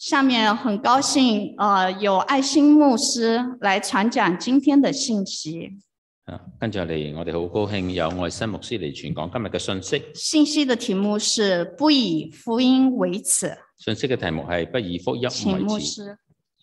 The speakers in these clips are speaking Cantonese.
下面很高興，有愛心牧師來傳講今天的信息。 跟住嚟，我哋好高興有愛心牧師嚟傳講今日嘅信息。 信息的題目是不以福音為恥。 信息嘅題目係不以福音為恥。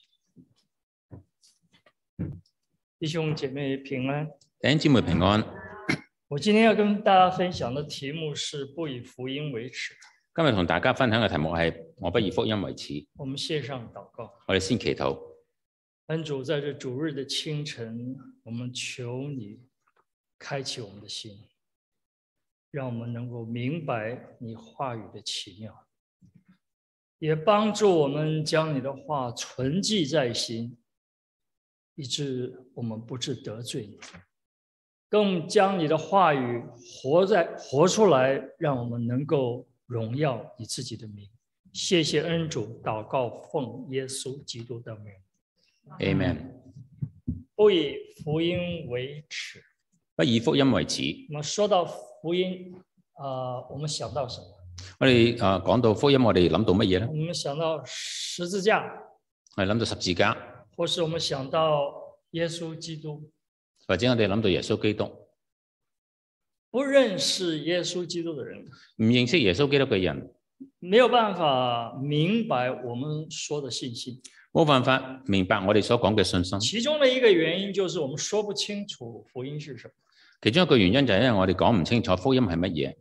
弟兄姐妹平安， 弟兄姊妹平安。 我今天要跟大家分享的題目是不以福音為恥。 今日同大家分享嘅題目係我不以福音為恥。 我們線上禱告， 我哋先祈禱。 恩主，在這主日的清晨，我們求你開啟我們的心，讓我們能夠明白你話語的奇妙，也幫助我們將你的話存記在心，以致我們不致得罪你，更將你的話語活出來，讓我們能夠榮耀你自己的名。謝謝恩主，禱告奉耶穌基督的名。 Amen。 不以福音為恥。 不以福音為恥。 我們說到福音，我們想到什麼？ 我哋講到福音，我哋諗到乜嘢咧？ 我們想到十字架。 我哋諗到十字架。 或是我們想到耶穌基督。 或者我哋諗到耶穌基督。 不認識耶穌基督的人， 唔認識耶穌基督嘅人， 沒有辦法明白我們說的信息， 冇辦法明白我哋所講嘅信心。 其中的一個原因就是我們說不清楚福音是什麼。 其中一個原因就係因為我哋講唔清楚福音係乜嘢。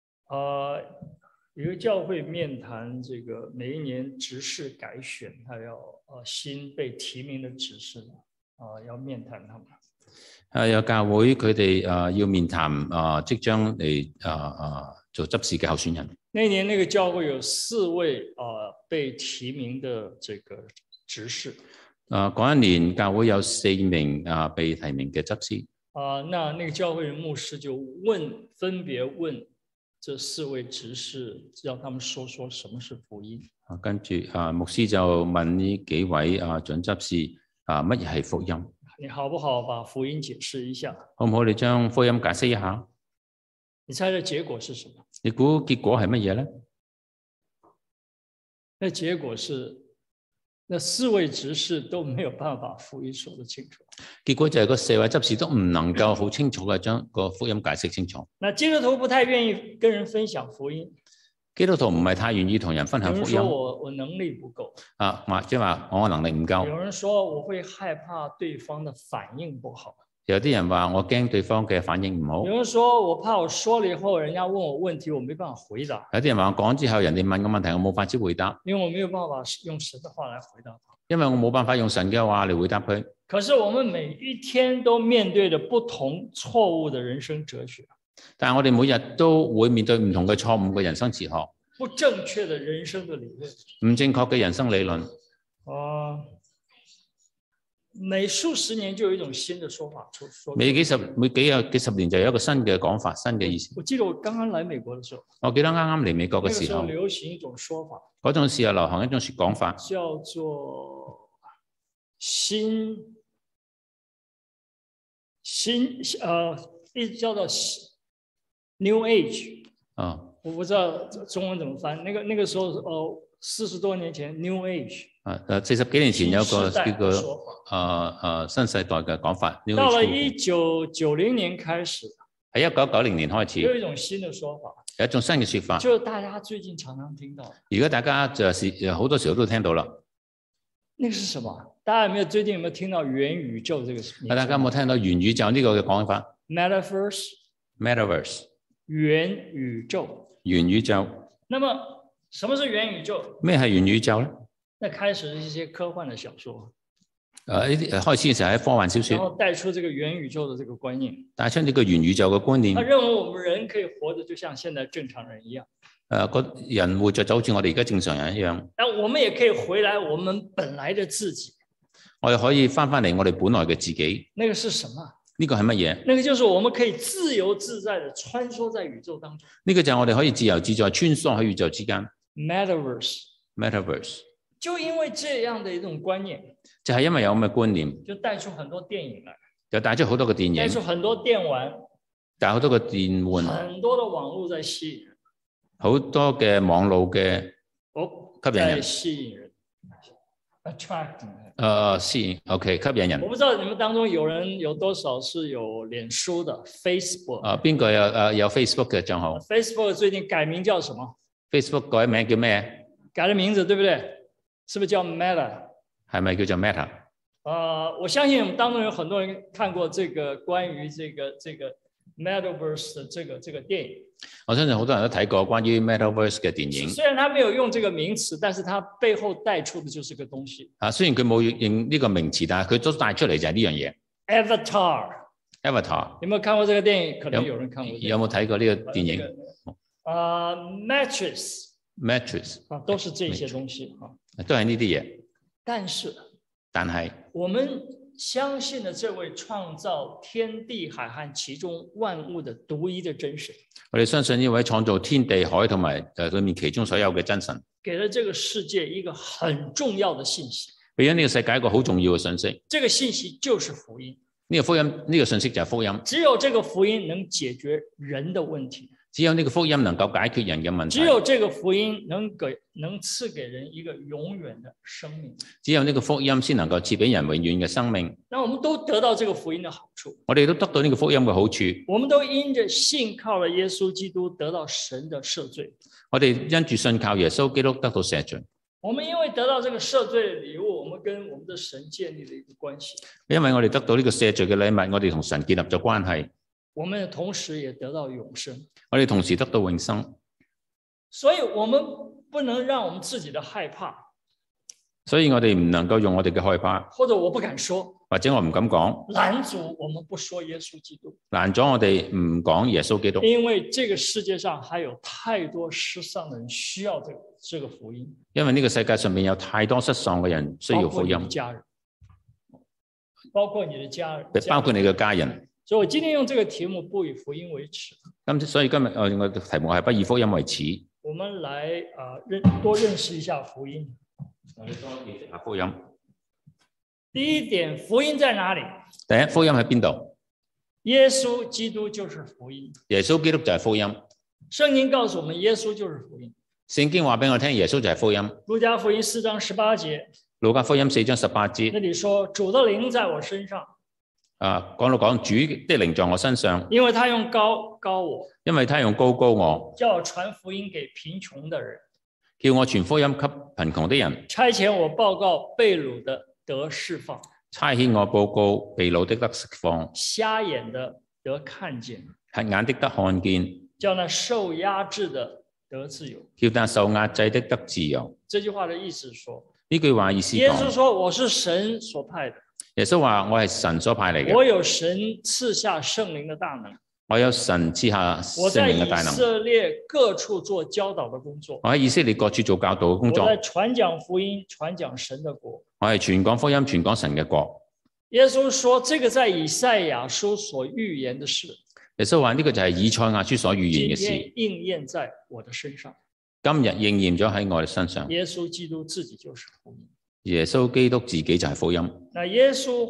有個教會面談這個每一年執事改選，他要新被提名的執事要面談他們。 有教會佢哋要面談即將嚟做執事嘅候選人。 那年那個教會有4位被提名的這個執事。 嗰一年教會有4名被提名嘅執事。 那個教會的牧師就分別問這4位執事，讓他們說說什麼是福音。 跟住牧師就問呢幾位準執事乜嘢係福音？ 你好不好把福音解釋一下？ 好唔好？你將福音解釋一下？ 你猜的結果是什麼？ 你估結果係乜嘢咧？ 那結果是，那4位執事都沒有辦法福音說得清楚。 結果就係嗰4位執事都唔能夠好清楚嘅將個福音解釋清楚。 那基督徒不太願意跟人分享福音。 基督徒唔係太願意同人分享福音。 有人說我能力不夠。 或者話我能力唔夠。 有人說我會害怕對方的反應不好。 有啲人話我驚對方嘅反應唔好。 有人說我怕我說了以後，人家問我問題，我沒辦法回答。 有啲人話我講之後，人哋問個問題，我冇法子回答。 因為我沒有辦法用神的話來回答他。 因為我冇辦法用神嘅話嚟回答佢。 可是我們每一天都面對着不同錯誤的人生哲學。 但係我哋每日都會面對唔同嘅錯誤嘅人生哲學， 不正確的人生的理論， 唔正確嘅人生理論。 每數十年就有一種新的說法出。 每幾十年就有一個新嘅講法，新嘅意思。 我記得我剛剛來美國的時候， 我記得啱啱嚟美國嘅時候， 那個時候流行一種說法， 嗰種時候流行一種講法， 叫做一直叫做 New Age。我不知道中文怎麼翻。那個時候40多年前 New Age。 40幾年前有個叫做新世代嘅講法。 到了1990年開始， 喺1990年開始， 有一種新的說法， 有一種新嘅說法， 就是大家最近常常聽到。 而家大家就是好多時候都聽到啦。 那個是什麼？大家最近有沒有聽到元宇宙這個？ 大家有冇聽到元宇宙呢個嘅講法 ？Metaverse。元宇宙。 元宇宙。 那麼什麼是元宇宙？ 咩係元宇宙咧？ 那開始一些科幻的小說。 開始嘅時候喺科幻小說， 然後帶出這個元宇宙的這個觀念。 帶出呢個元宇宙嘅觀念。 他認為我們人可以活得就像現在正常人一樣。 個人活着就好似我哋而家正常人一樣。 但我們也可以回來我們本來的自己。 我哋可以翻嚟我哋本來嘅自己。 那個是什麼？ 呢個係乜嘢？ 那個就是我們可以自由自在地穿梭在宇宙當中。 呢個就係我哋可以自由自在穿梭喺宇宙之間。 Metaverse。就因為這樣的一種觀念， 就係因為有咁嘅觀念， 就帶出很多電影來， 就帶出好多個電影， 帶出很多電玩， 帶好多個電玩， 很多的網絡在吸引人， 好多嘅網絡嘅吸引人， attracting。 吸引 OK 吸引人。 我不知道你们當中有人有多少是有臉書的 Facebook。 邊個有 Facebook 嘅帳號 Facebook 最近改名叫什麼 ？Facebook 改名叫咩？ 改了名字，對不對？是不是叫 Meta？ 係咪叫做 Meta？ 我相信我們當中有很多人看過這個關於這個 Metaverse 的這個電影。 我相信好多人都睇過關於 Metaverse 嘅電影。 雖然他沒有用這個名詞，但是他背後帶出的就是個東西。 雖然佢冇用呢個名詞，但係佢都帶出嚟就係呢樣嘢。Avatar。 有冇看過這個電影？可能有人看過。 有冇睇過呢個電影 ？Matrix。都是這些東西都係呢啲嘢。但係我們相信了這位創造天地海和其中萬物的獨一的真神。 我哋相信呢位創造天地海同埋裏面其中所有嘅真神， 給了這個世界一個很重要的信息。 俾咗呢個世界一個好重要嘅信息。 這個信息就是福音。 呢個福音，呢個信息就係福音。 只有這個福音能解決人的問題。 只有呢個福音能夠解決人嘅問題。 只有這個福音能賜給人一個永遠的生命。 只有呢個福音先能夠賜俾人永遠嘅生命。 那我們都得到這個福音的好處。 我哋都得到呢個福音嘅好處。 我們都因着信靠了耶穌基督得到神的赦罪。 我哋因住信靠耶穌基督得到赦罪。 我們因為得到這個赦罪的禮物，我們跟我們的神建立了一個關係。 因為我哋得到呢個赦罪嘅禮物，我哋同神建立咗關係。 我們同時也得到永生。 我哋同時得到永生。 所以我們不能讓我們自己的害怕。 所以我哋唔能夠用我哋嘅害怕， 或者我不敢說， 或者我唔敢講， 攔阻我們不說耶穌基督， 攔咗我哋唔講耶穌基督。 因為這個世界上還有太多失喪的人需要這個福音。 因為呢個世界上面有太多失喪嘅人需要福音， 包括你的家人， 包括你嘅家人。 所以我今天用這個題目不以福音為恥。 所以今日我嘅題目係不以福音為恥。 我們來多認識一下福音。 我哋多認識下福音。 第一點，福音在哪裏？ 第一，福音喺邊度？ 耶穌基督就是福音。 耶穌基督就係福音。 聖經告訴我們，耶穌就是福音。 聖經話俾我聽，耶穌就係福音。 路加福音4章18節。 路加福音4章18節。 那裡說，主的靈在我身上。 講主的靈在我身上， 因為他用膏膏我， 因為他用膏膏我， 叫我傳福音給貧窮的人， 叫我傳福音給貧窮的人， 差遣我報告被擄的得釋放， 差遣我報告被擄的得釋放， 瞎眼的得看見， 瞎眼的得看見， 叫那受壓制的得自由， 叫那受壓制的得自由。 這句話的意思說， 呢句話意思講， 耶穌說我是神所派的。 耶穌話我係神所派嚟嘅， 我有神賜下聖靈的大能， 我有神賜下聖靈嘅大能。 我在以色列各處做教導的工作， 我喺以色列各處做教導嘅工作。 我在傳講福音，傳講神的國。 我係傳講福音，傳講神嘅國。 耶穌說：這個在以賽亞書所預言的事。 耶穌話呢個就係以賽亞書所預言嘅事， 今天應驗在我的身上。 今日應驗咗喺我哋身上。 耶穌基督自己就是福音。 耶穌基督自己就係福音。 那耶穌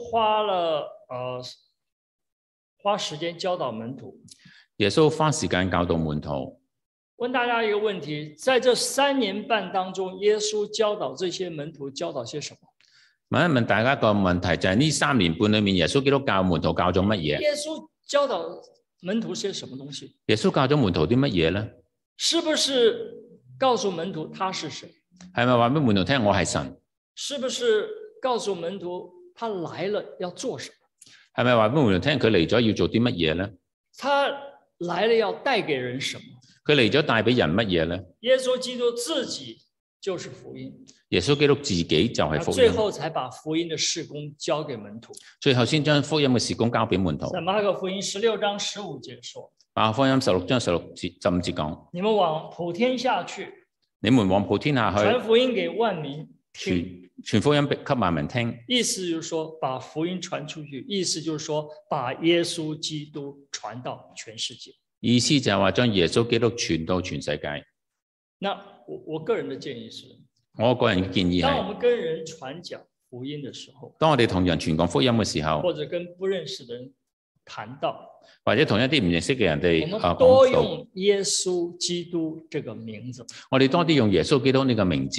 花時間教導門徒。 耶穌花時間教導門徒。 問大家一個問題，在這3年半當中，耶穌教導這些門徒教導些什麼？ 問一問大家一個問題，就係呢3年半裏面，耶穌基督教門徒教咗乜嘢？ 耶穌教導門徒些什麼東西？ 耶穌教咗門徒啲乜嘢咧？ 是不是告訴門徒他是誰？ 係咪話俾門徒聽我係神？ 是不是告訴門徒他來了要做什麼？ 係咪話俾門徒聽佢嚟咗要做啲乜嘢咧？ 他來了要帶給人什麼？ 佢嚟咗帶俾人乜嘢咧？ 耶穌基督自己就是福音。 耶穌基督自己就係福音。 最後才把福音的事工交給門徒。 最後先將福音嘅事工交俾門徒。 在馬可福音16章15節說。 馬可福音16章15節講： 你們往普天下去。 你們往普天下去。 傳福音給萬民聽。 傳福音給萬民聽， 意思就是說把福音傳出去，意思就是說把耶穌基督傳到全世界。 意思就係話將耶穌基督傳到全世界。 那我個人的建議是， 我個人嘅建議係， 當我們跟人傳講福音的時候， 當我哋同人傳講福音嘅時候， 或者跟不認識的人談到， 或者同一啲唔認識嘅人哋我們多用耶穌基督這個名字。 我哋多啲用耶穌基督呢個名字。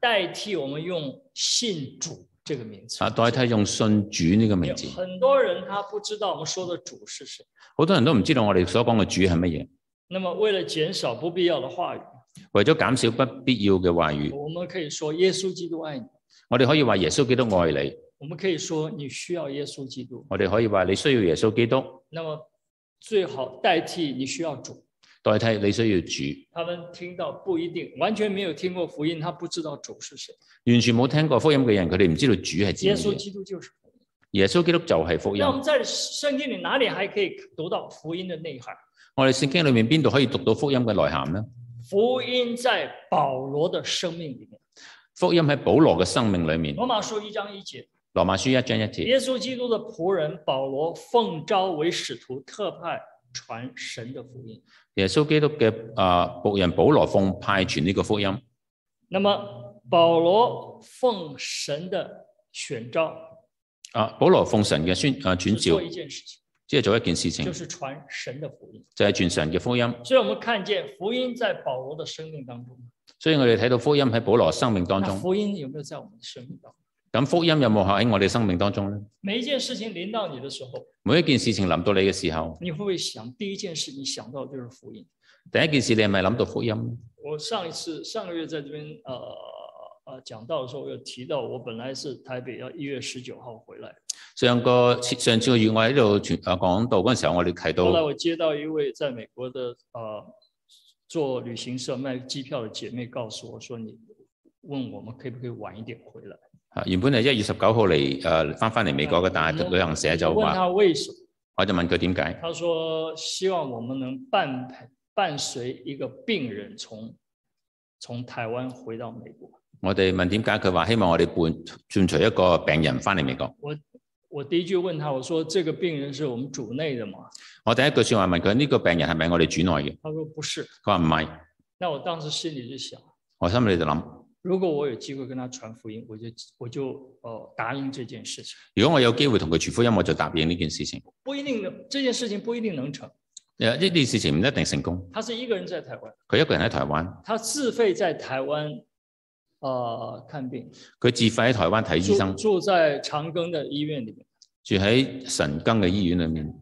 代替我们用信主这个名字。 代替用信主呢個名字。 很多人他不知道我們說的主是誰。 好多人都唔知道我哋所講嘅主係乜嘢。 那麼為了減少不必要的話語， 為咗減少不必要嘅話語， 我們可以說耶穌基督愛你。 我哋可以話耶穌基督愛你。 我們可以說你需要耶穌基督。 我哋可以話你需要耶穌基督。 那麼最好代替你需要主。 代替你需要主。 他們聽到不一定，完全沒有聽過福音，他不知道主是誰。 完全冇聽過福音嘅人，佢哋唔知道主係點。 耶穌基督就是福音。 耶穌基督就係福音。 那我們在聖經裏哪裏還可以讀到福音的內涵？ 我哋聖經裏面邊度可以讀到福音嘅內涵呢？ 福音在保羅的生命裏面。 福音喺保羅嘅生命裏面。 羅馬書1章1節。 羅馬書1章1節。 耶穌基督的僕人保羅奉召為使徒，特派傳神的福音。 耶穌基督嘅僕人保羅奉派傳呢個福音。 那麼保羅奉神的選召。 保羅奉神嘅傳召。 做一件事情。 即係做一件事情。 就是傳神的福音。 就係傳神嘅福音。 所以我們看見福音在保羅的生命當中。 所以我哋睇到福音喺保羅生命當中。 福音有沒有在我們的生命當中？ 咁福音有冇喺我哋生命當中咧？ 每一件事情臨到你的時候， 每一件事情臨到你嘅時候， 你會唔會想第一件事你想到就是福音？ 第一件事你係咪諗到福音？ 我上個月在這邊講道的時候，我有提到我本來是台北要1月19號回來。 上次個月我喺度講道嗰陣時候，我哋提到。 後來我接到一位在美國的做旅行社賣機票的姐妹告訴我說，你問我們可不可以晚一點回來？ 原本係1月19號嚟翻嚟美國嘅，但係旅行社就話。問他為什麼？我就問佢點解？ 他說希望我們能伴隨一個病人從台灣回到美國。 我哋問點解？佢話希望我哋伴隨一個病人翻嚟美國。 我第一句問他，我說這個病人是我們主內的嗎？ 我第一句說話問佢呢個病人係咪我哋主內嘅？ 他說不是。 佢話唔係。 那我當時心裏就想，我心裏就諗， 如果我有機會跟他傳福音，我就答應這件事情。 如果我有機會同佢傳福音，我就答應呢件事情。 不一定，這件事情不一定能成。 呢件事情唔一定成功。 他是一個人在台灣。 佢一個人喺台灣。 他自費在台灣看病。 佢自費喺台灣睇醫生。 住在長庚的醫院裏面。 住喺神庚嘅醫院裏面。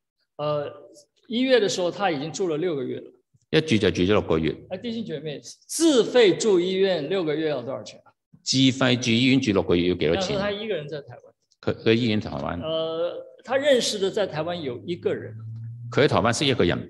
1月的時候，他已經住了6個月了。 一住就住咗6個月。 弟兄姐妹，自費住醫院6個月要多少錢？ 自費住醫院住6個月要幾多錢？ 他一個人在台灣。 佢醫院台灣。 他認識的在台灣有一個人。 佢喺台灣識一個人。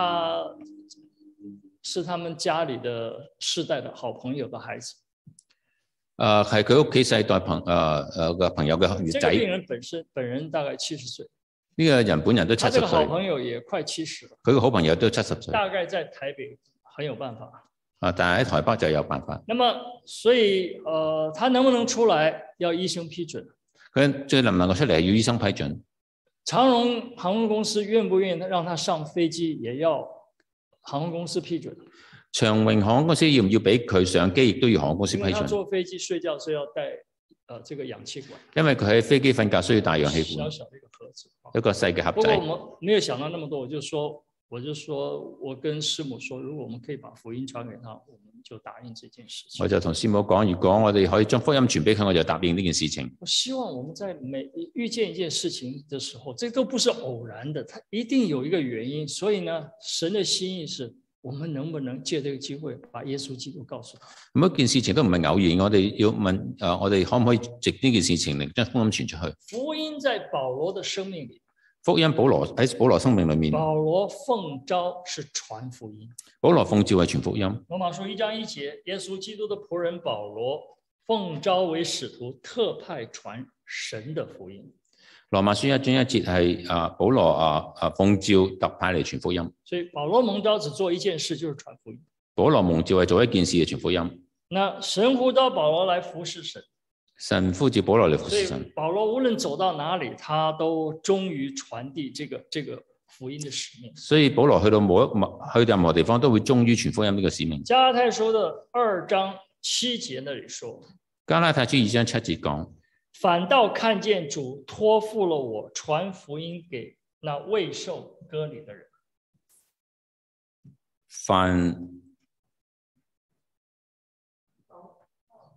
是他們家裏的世代的好朋友的孩子。 係佢屋企世代朋友嘅仔。 這個病人本人大概70歲。 呢個人本人都70歲。 他這個好朋友也快70了。 佢個好朋友都70歲。 大概在台北很有辦法。 但係喺台北就有辦法。 那麼，所以他能不能出來要醫生批准？ 佢最能唔能夠出嚟要醫生批准？ 長榮航空公司願不願意讓他上飛機，也要航空公司批准。 長榮航空公司要唔要俾佢上機，亦都要航空公司批准。 因為他坐飛機睡覺是要帶這個氧氣管。 因為佢喺飛機瞓覺需要帶氧氣管。 小小的一個盒子。 一個細嘅盒仔。 不過我沒有想到那麼多，我就說我跟師母說，如果我們可以把福音傳給他，我們就答應這件事情。 我就同師母講，如果我哋可以將福音傳俾佢，我就答應呢件事情。 我希望我們在遇見一件事情的時候，這都不是偶然的，它一定有一個原因。所以呢，神的心意是我們能不能借這個機會把耶穌基督告訴他。每一件事情都唔係偶然，我哋要問我哋可唔可以藉呢件事情嚟將福音傳出去？ 福音在保羅的生命裏。 福音喺保羅生命裏面。 保羅奉召是傳福音。 保羅奉召係傳福音。 羅馬書1章1節，耶穌基督的僕人保羅奉召為使徒，特派傳神的福音。 羅馬書1章1節係保羅奉召特派嚟傳福音。 所以保羅蒙召只做一件事，就是傳福音。 保羅蒙召係做一件事，係傳福音。 那神呼召保羅來服侍神。 神呼召保羅嚟服侍神。 所以保羅無論走到哪裡，他都忠於傳遞這個福音的使命。 所以保羅去到任何地方都會忠於傳福音呢個使命。 加拉太書的2章7節那裡說。 加拉太書2章7節講。 反倒看見主託付了我傳福音給那未受割禮的人。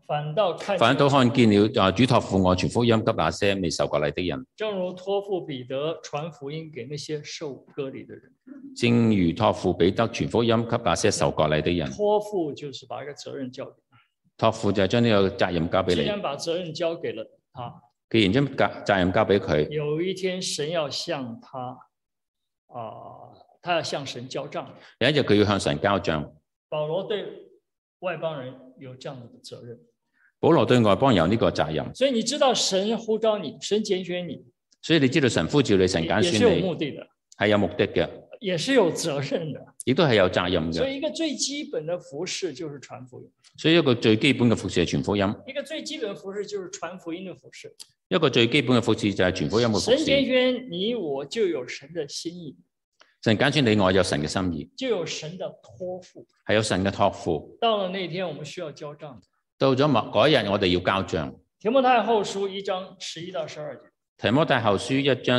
反倒看反倒見， 看見了主託付我傳福音給那些未受割禮的人， 正如託付彼得傳福音給那些受割禮的人。 正如託付彼得傳福音給那些受割禮的人。 託付就是把一個責任交給託付就係將呢個責任交俾既你。 然把責任交給了他， 既然將責任交俾佢， 有一天神要向他他要向神交賬。 有一日佢要向神交帳。 保羅對外邦人有這樣的責任， 保羅對外邦人有呢個責任， 所以你知道神呼召你，神揀選你， 所以你知道神呼召你，神揀也是有選你目的的， 係有目的嘅， 也是有責任的。 亦都係有責任嘅。 所以一個最基本的服事就是傳福音， 所以一個最基本嘅服事係傳福音， 一個最基本的服事就是傳福音的服事。 一個最基本嘅服事就係傳福音嘅服神揀事。 選你我就有神的心意， 神揀選你我有神嘅心意， 就有神的託付。 係有神嘅託付。 到了那天我們需要交賬。 到咗嗰一日我哋要交帳。 提摩太後書1章11到12節。 提摩太後書1章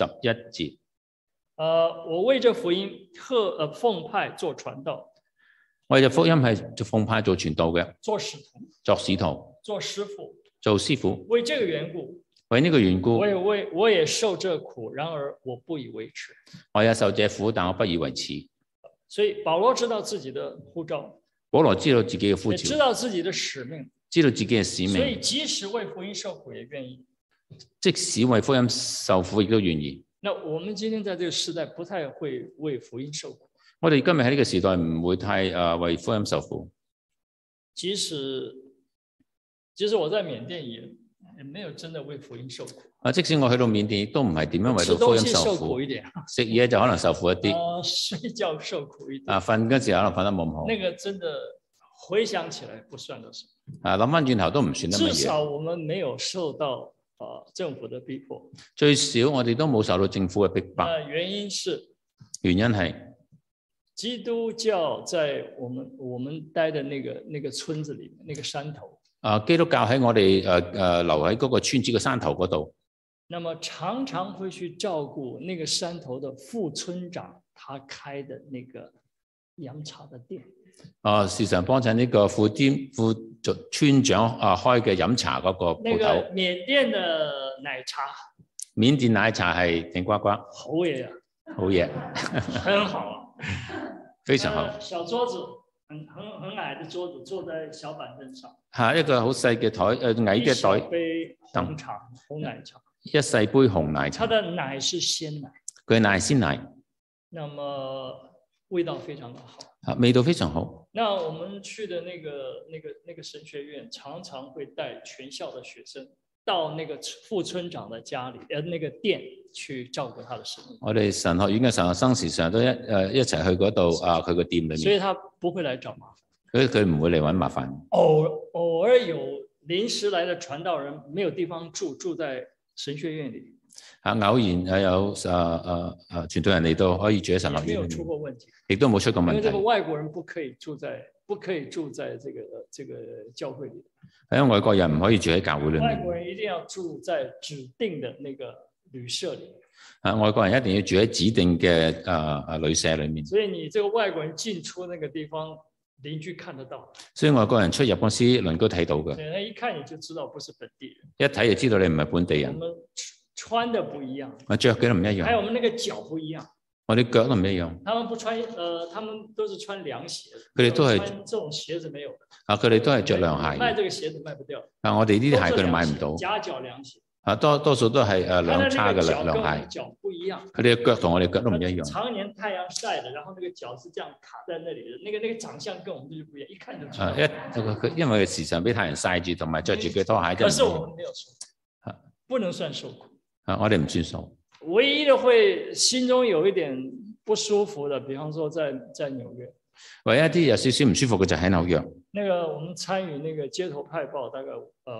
11節。 我為這福音奉派做傳道。 為咗福音係奉派做傳道嘅， 做使徒， 作使徒， 做師傅， 做師傅。 為這個緣故， 為呢個緣故， 我也受這苦，然而我不以為恥。 我也受這苦，但我不以為恥。 所以保羅知道自己的呼召， 保羅知道自己嘅呼也知召， 道自己的使命， 知道自己嘅使所以命， 即使為福音受苦也願意。 即使為福音受苦亦都願意。 那我們今天在這個時代不太會為福音受苦。 我哋今日喺呢個時代唔會太為福音受苦。 即使我在緬甸也沒有真的為福音受苦。 即使我去到緬甸，亦都唔係點樣為到福音受苦。食嘢就可能受苦一啲。 睡覺受苦一點。 瞓嗰時可能瞓得冇咁好。 那個真的回想起來不算得什麼。 諗翻轉頭都唔算得乜嘢。 至少我們沒有受到政府的逼迫。 最少我哋都冇受到政府嘅逼迫。 原因係基督教在我們待的那個村子裏面，那個山頭。 基督教喺我哋留喺嗰個村子嘅山頭嗰度。 那麼常常會去照顧那個山頭的副村長，他開的那個飲茶的店。 時常幫襯呢個副村長開嘅飲茶嗰個鋪頭。 那個緬甸的奶茶。 緬甸奶茶係頂呱呱。 好嘢啊！ 好嘢。 很好。 非常好。 小桌子，很矮的桌子，坐在小板凳上。 一個好細嘅台，矮嘅台。 一杯紅茶，紅奶茶。 一細杯紅奶茶。 它的奶是鮮奶。 佢奶鮮奶。 那麼味道非常的好。 味道非常好。 那我們去的那個神學院，常常會帶全校的學生到那個副村長的家裏，那個店去照顧他的生意。我哋神學院嘅神學生時常都一齊去嗰度佢個店裏面。 所以他不會來找麻煩。佢唔會嚟揾麻煩。 偶爾有臨時來的傳道人，沒有地方住，住在神學院裏。 偶然有傳道人嚟到可以住喺神學院裏面。 沒有出過問題。 亦都冇出過問題。 因為這個外國人不可以住在這個教會裏。 因為外國人唔可以住喺教會裏面。 外國人一定要住在指定的那個旅社裏。 外國人一定要住喺指定嘅旅社裏面。 所以你這個外國人進出那個地方，鄰居看得到。 所以外國人出入公司，鄰居睇到嘅。 對，他一看你就知道不是本地人。 一睇就知道你唔係本地人。 我們穿的不一樣。 着嘅都唔一樣。 還有我們那個腳不一樣。 我哋腳都唔一樣。 他們不穿，他們都是穿涼鞋。 佢哋都係穿這種鞋子沒有的。 佢哋都係着涼鞋。 賣這個鞋子賣不掉。 我哋呢啲鞋佢哋買唔到。 夾腳涼鞋。 多數都係兩叉嘅涼鞋。 腳不一樣。 佢哋嘅腳同我哋腳都唔一樣。 常年太陽曬的，然後那個腳是這樣卡在那裡的，那個長相跟我們就不一樣，一看就知道。 因為時常俾太陽曬住，同埋着住嘅拖鞋。 可是我們沒有受苦，不能算受苦。 我哋唔算數。 唯一的會心中有一點不舒服的，比方說在紐約。 唯一啲有少少唔舒服嘅就喺紐約。 那個我們參與那個街頭派報，大概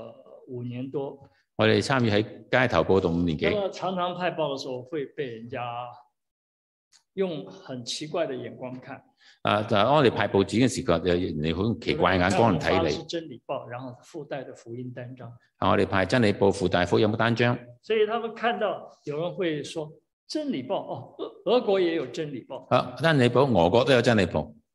5年多。 我哋參與喺街頭報道5年幾。 那麼常常派報的時候，會被人家用很奇怪的眼光看。 就係我哋派報紙嘅時候，你好奇怪眼光嚟睇你。 是真理報，然後附帶的福音單張。 我哋派真理報附帶福音單張。 所以他們看到有人會說真理報，俄國也有真理報。 真理報，俄國都有真理報。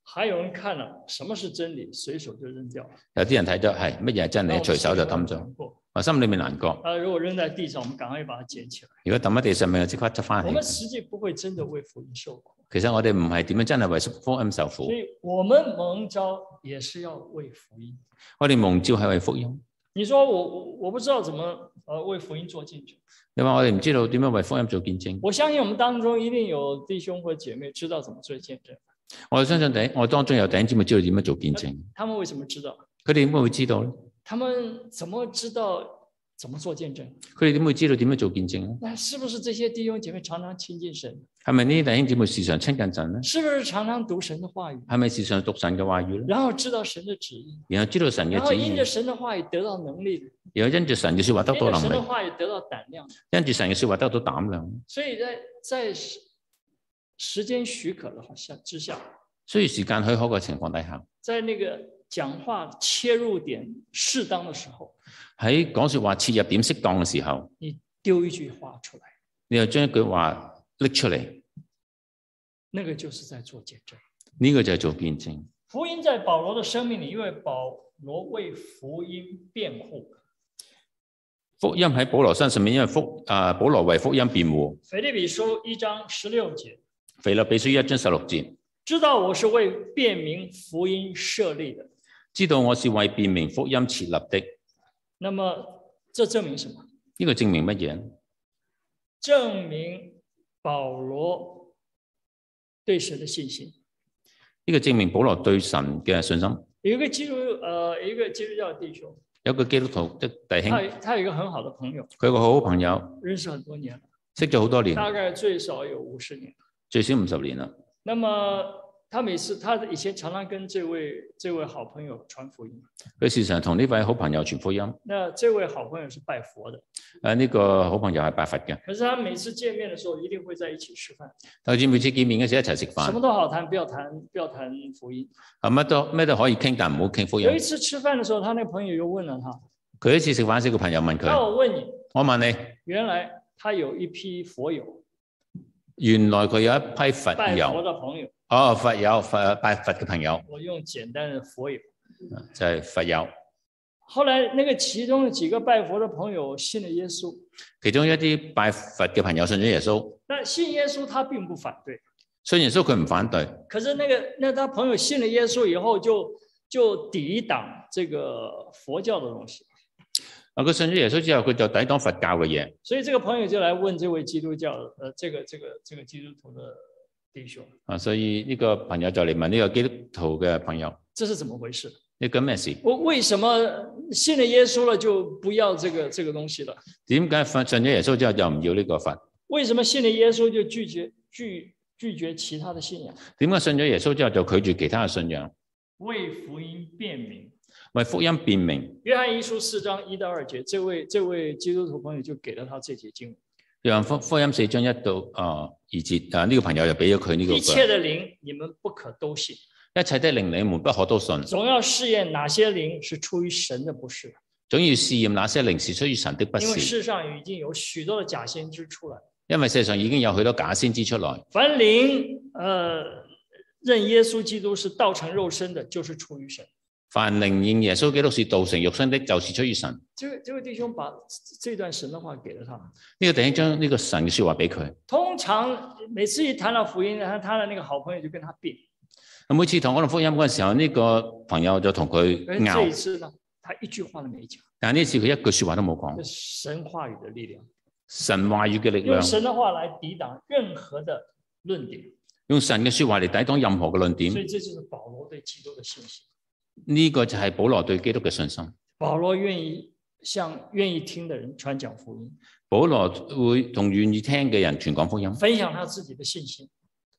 還有人看了什麼是真理，隨手就扔掉了。 有啲人睇咗係乜嘢真理，隨手就抌咗，我心裏面難過。 如果扔在地上，我們趕快把它撿起來。 如果抌喺地上面，就即刻執翻我們起。 實際不會真的為福音受苦。 其實我哋唔係點樣真係為福音受苦， 所以我們蒙召也是要為福音。 我哋蒙召係為福音。 你說我不知道怎麼為福音做見證。 你話我哋唔知道點樣為福音做見證。 我相信我們當中一定有弟兄或姐妹知道怎麼做見證。 我相信我當中有弟兄姊妹知道點樣做見證。 他們為什麼知道？ 佢哋點會知道咧？ 他們怎麼知道怎麼做見證？ 佢哋點會知道點樣做見證咧？ 那是不是這些弟兄姐妹常常親近神？ 係咪呢啲弟兄姊妹時常親近神咧？ 是不是常常讀神的話語？ 係咪時常讀神嘅話語咧？ 然後知道神的旨意， 然後知道神嘅旨意， 然後因着神的話語得到能力， 然後因住神嘅說話得到能因着神的力， 話語得到膽量， 因住神嘅說話得到膽量。 所以在時間許可的之下， 需要時間許可嘅情況底下， 在那個講話切入點適當的時候， 喺講說話切入點適當嘅時候， 你丟一句話出來， 你又將一句話拎出嚟， 那個就是在做見證。 呢個就係做見證。 福音在保羅的生命裏，因為保羅為福音辯護。 福音喺保羅身上面，因為保羅為福音辯護。 腓立比書1章16節。 腓立比書1章16節。 知道我是為辨明福音設立的。 知道我是為辨明福音設立的。 那麼這證明什麼？ 呢個證明乜嘢？ 證明保羅對神的信心。 呢個證明保羅對神嘅信心。 有一個基督教的弟兄， 有個基督徒的弟兄， 他有一個很好的朋友， 佢有個好好朋友， 認識很多年了， 識咗好多年， 大概最少有50年， 最少50年啦。 那麼他以前常常跟這位好朋友傳福音。 佢時常同呢位好朋友傳福音。 那這位好朋友是拜佛的。 呢個好朋友係拜佛嘅。 可是他每次見面的時候，一定會在一起吃飯。 就似每次見面嘅時候一齊食飯。 什麼都好談，不要談福音。 乜都可以傾，但唔好傾福音。 有一次吃飯的時候，他那個朋友又問了他。 佢一次食飯時，個朋友問佢。 那我問你， 我問你， 原來他有一批佛友。 原來佢有一批佛友。 拜佛的朋友。 佛友，拜佛嘅朋友。 我用簡單的佛友。 就係佛友。 後來那個其中幾個拜佛的朋友信了耶穌。 其中一啲拜佛嘅朋友信咗耶穌。 但信耶穌他並不反對。 信耶穌佢唔反對。 可是那他朋友信了耶穌以後就抵擋這個佛教的東西。 佢信咗耶穌之後，佢就抵擋佛教嘅嘢。 所以這個朋友就來問這位基督教，這個基督徒的弟兄。 所以呢個朋友就嚟問呢個基督徒嘅朋友， 這是怎麼回事？ 呢個咩事？ 我為什麼信了耶穌了就不要這個東西了？ 點解信咗耶穌之後就唔要呢個佛？ 為什麼信了耶穌就拒絕其他的信仰？ 點解信咗耶穌之後就拒絕其他嘅信仰？ 為福音辯明。 為福音辯明。 約翰一書4章1到2節，這位基督徒朋友就給了他這節經文。 約翰福音4章1到2節，呢個朋友就俾咗佢呢個。 一切的靈你們不可都信。 一切的靈你們不可都信。 總要試驗哪些靈是出於神的，不是。 總要試驗哪些靈是出於神的，不是。 因為世上已經有許多的假先知出來。 因為世上已經有許多假先知出來。 凡靈認耶穌基督是道成肉身的，就是出於神。 凡靈認耶穌基督是道成肉身的，就是出於神。 這位弟兄把這段神的話給了他。 呢個弟兄將呢個神嘅說話俾佢。 通常每次一談到福音，他的那個好朋友就跟他辯。 每次同我講福音嗰陣時候，呢個朋友就同佢拗。 這一次呢，他一句話都沒講。 但係呢次佢一句說話都冇講。 神話語的力量。 神話語嘅力量。 用神的話來抵擋任何的論點。 用神嘅說話嚟抵擋任何嘅論點。 所以這就是保羅對基督的信心。 呢個就係保羅對基督嘅信心。 保羅願意向願意聽的人傳講福音。 保羅會同願意聽嘅人傳講福音， 分享他自己的信心。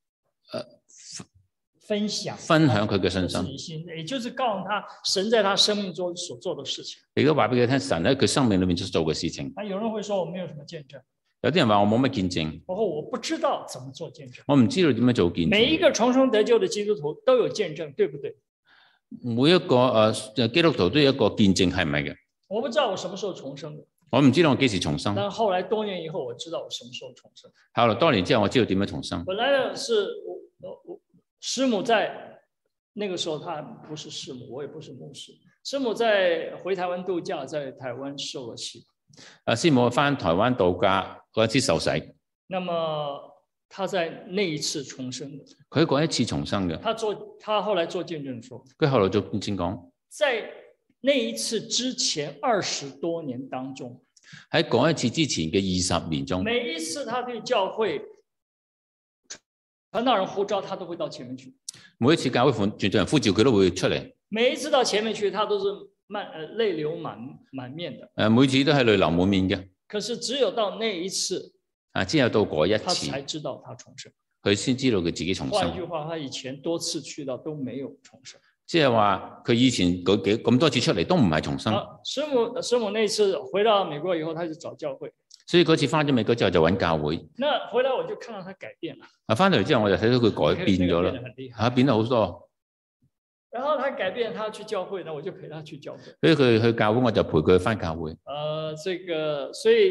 分享佢嘅信心，也就是告訴他神在他生命中所做的事情。 你都話俾佢聽，神喺佢生命裏面所做嘅事情。 有人會說我沒有什麼見證。 有啲人話我冇乜見證。 我不知道怎麼做見證。 我唔知道點樣做見證。 每一個重生得救的基督徒都有見證，對不對？ 每一個基督徒都有一個見證，係咪嘅？ 我不知道我什麼時候重生的。 我唔知道我幾時重生。 但後來多年以後，我知道我什麼時候重生。 後來多年之後，我知道點樣重生。 本來是師母在那個時候他不是師母，我也不是牧師。師母在回台灣度假，在台灣受了洗。 師母返台灣度假嗰次受洗。 那麼他在那一次重生的。 佢嗰一次重生嘅。 他後來做見證說。 佢後來做見證講。在那一次之前20多年當中。 喺嗰一次之前嘅20年中。 每一次他對教會傳道人呼召，他都會到前面去。 每一次教會傳道人呼召，佢都會出嚟。 每一次到前面去，他都是淚流滿面的。 每次都係淚流滿面嘅。 可是只有到那一次， 只有到嗰一次， 他才知道他重生。 佢先知道佢自己重生。 換句話，他以前多次去到都沒有重生。 即係話佢以前咁多次出嚟都唔係重生。 師母那次回到美國以後，他就找教會。所以嗰次翻咗美國之後就揾教會。 那回來我就看到他改變了。 翻嚟之後我就睇到佢改變咗啦。變得好多。 然後他改變，他去教會，那我就陪他去教會。 所以佢去教會，我就陪佢翻教會。 所以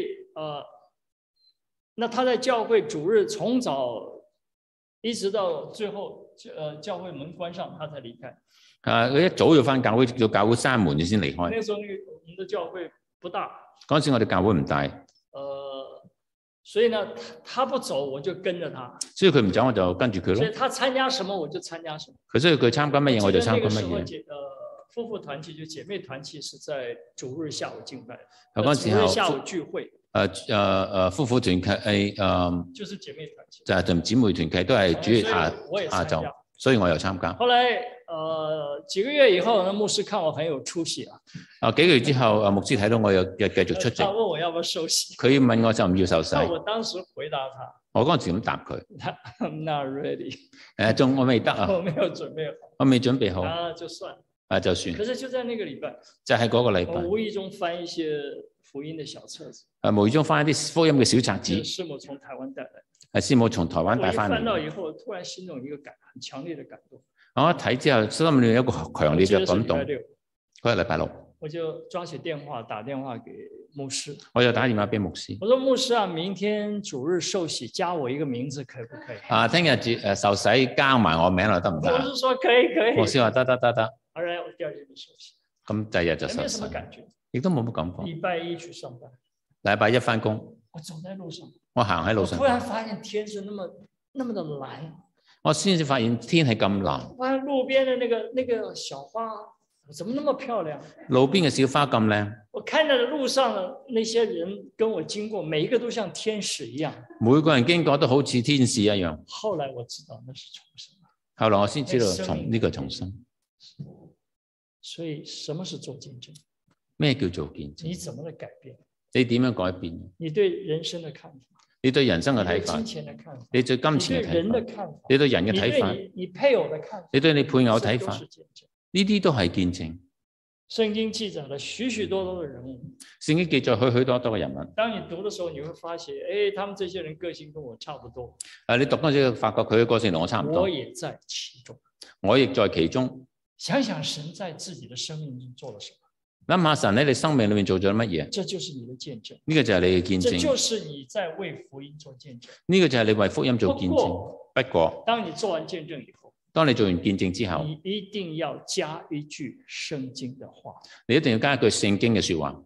那他在教會主日從早一直到最後，教會門關上，他才離開。 佢一早要翻教會，到教會閂門先離開。 那時候我們的教會不大。 嗰陣時我哋教會唔大。 所以呢，他不走，我就跟着他。 所以佢唔走，我就跟住佢咯。 所以他參加什麼，我就參加什麼。 佢所以佢參加乜嘢，我就參加乜嘢。 夫婦團契就姐妹團契是在主日下午敬拜， 嗰陣時候下午聚會。 夫婦團契就是姐妹團契。就係同姊妹團契都係主日下晝，所以我又參加。 後來幾個月以後呢，牧師看我很有出息啊。 幾個月之後，牧師睇到我又繼續出席。 他問我要不要受洗。 佢問我就唔要受洗。 我當時回答他。 我嗰陣時咁答佢。 I'm not ready。 仲我未得啊。 我沒有準備好。 我未準備好。 就算。 就算。 可是就在那個禮拜。 就係嗰個禮拜。 我無意中翻一些福音的小冊子。 無意中翻一啲福音嘅小冊子。 師母從台灣帶來。 師母從台灣帶翻嚟。 我翻到以後，突然心中一個很強烈的感動。 我一睇之後，心裏有一個強烈嘅感動。嗰日禮拜六， 我就抓起電話打電話給牧師。 我就打電話俾牧師。 我說牧師啊，明天主日受洗加我一個名字可不可以？ 聽日受洗加埋我名落得唔得？ 牧師說可以可以。 牧師話得。 後來我第二日就受洗。 咁第二日就受洗。亦都冇乜感覺。 禮拜一去上班。 禮拜一翻工。 我走在路上。 我行喺路上。 突然發現天是那麼的藍。 我先至發現天係咁藍。 哇！路邊的那個小花，怎麼那麼漂亮？ 路邊嘅小花咁靚。 我看到路上的那些人跟我經過，每一個都像天使一樣。 每個人經過都好似天使一樣。 後來我知道那是重生。 後來我先知道從呢個重生。 所以什麼是做見證？ 咩叫做見證？ 你怎麼的改變？ 你點樣改變？ 你對人生的看法？ 你對人生嘅睇法，你對金錢嘅睇法，你對人嘅睇法， 你配偶嘅看法， 你對你配偶睇法，呢啲都係見證。 聖經記載了許許多多嘅人物， 聖經記載許許多多嘅人物。 當你讀嘅時候，你會發現，他們這些人個性跟我差不多。 你讀嗰陣時發覺佢嘅個性同我差唔多。 我也在其中， 我亦在其中。 想想神在自己的生命中做了什麼？ 諗下神喺你生命裏面做咗乜嘢？ 這就是你的見證。 呢個就係你嘅見證。 這就是你在為福音做見證。 呢個就係你為福音做見證。不過， 當你做完見證以後， 當你做完見證之後， 你一定要加一句聖經的話。 你一定要加一句聖經嘅說話。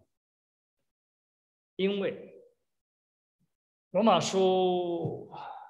因為羅馬書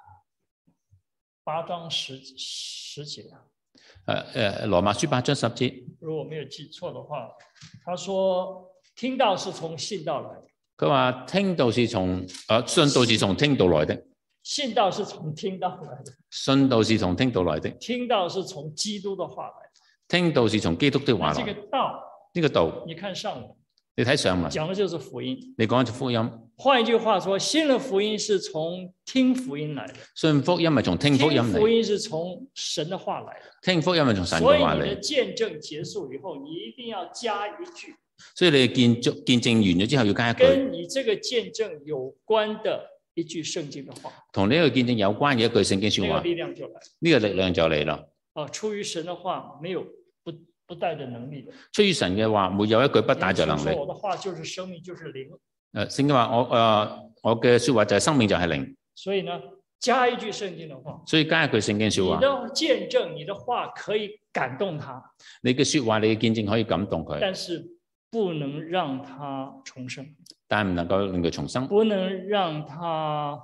8章10節。 羅馬書8章10節， 如果我沒有記錯的話，他說聽道是從信道來的。 佢話聽道是從信道是從聽道來的。 信道是從聽道來的。 信道是從聽道來的。 聽道是從基督的話來的。 聽道是從基督的話來。 這個道， 呢個道， 你看上文， 你睇上文， 講的就是福音。 你講就福音。 換一句話說，信了福音是從聽福音來的。 信福音係從聽福音嚟。 聽福音是從神的話來的。 聽福音係從神嘅話嚟。 所以你的見證結束以後，你一定要加一句。 所以你嘅見證完咗之後要加一句。 跟你這個見證有關的一句聖經的話。 同呢個見證有關嘅一句聖經說話。 呢個力量就來。 呢個力量就嚟啦。 出於神的話，沒有不帶着能力的。 出於神嘅話，沒有一句不帶着能力。 我的話就是生命，就是靈。 聖經話我嘅說話就係生命，就係靈。 所以呢， 加一句聖經的話， 所以加一句聖經説話， 你的見證、你的話可以感動他， 你嘅説話、你嘅見證可以感動佢， 但是不能讓他重生， 但係唔能夠令佢重生， 不能讓他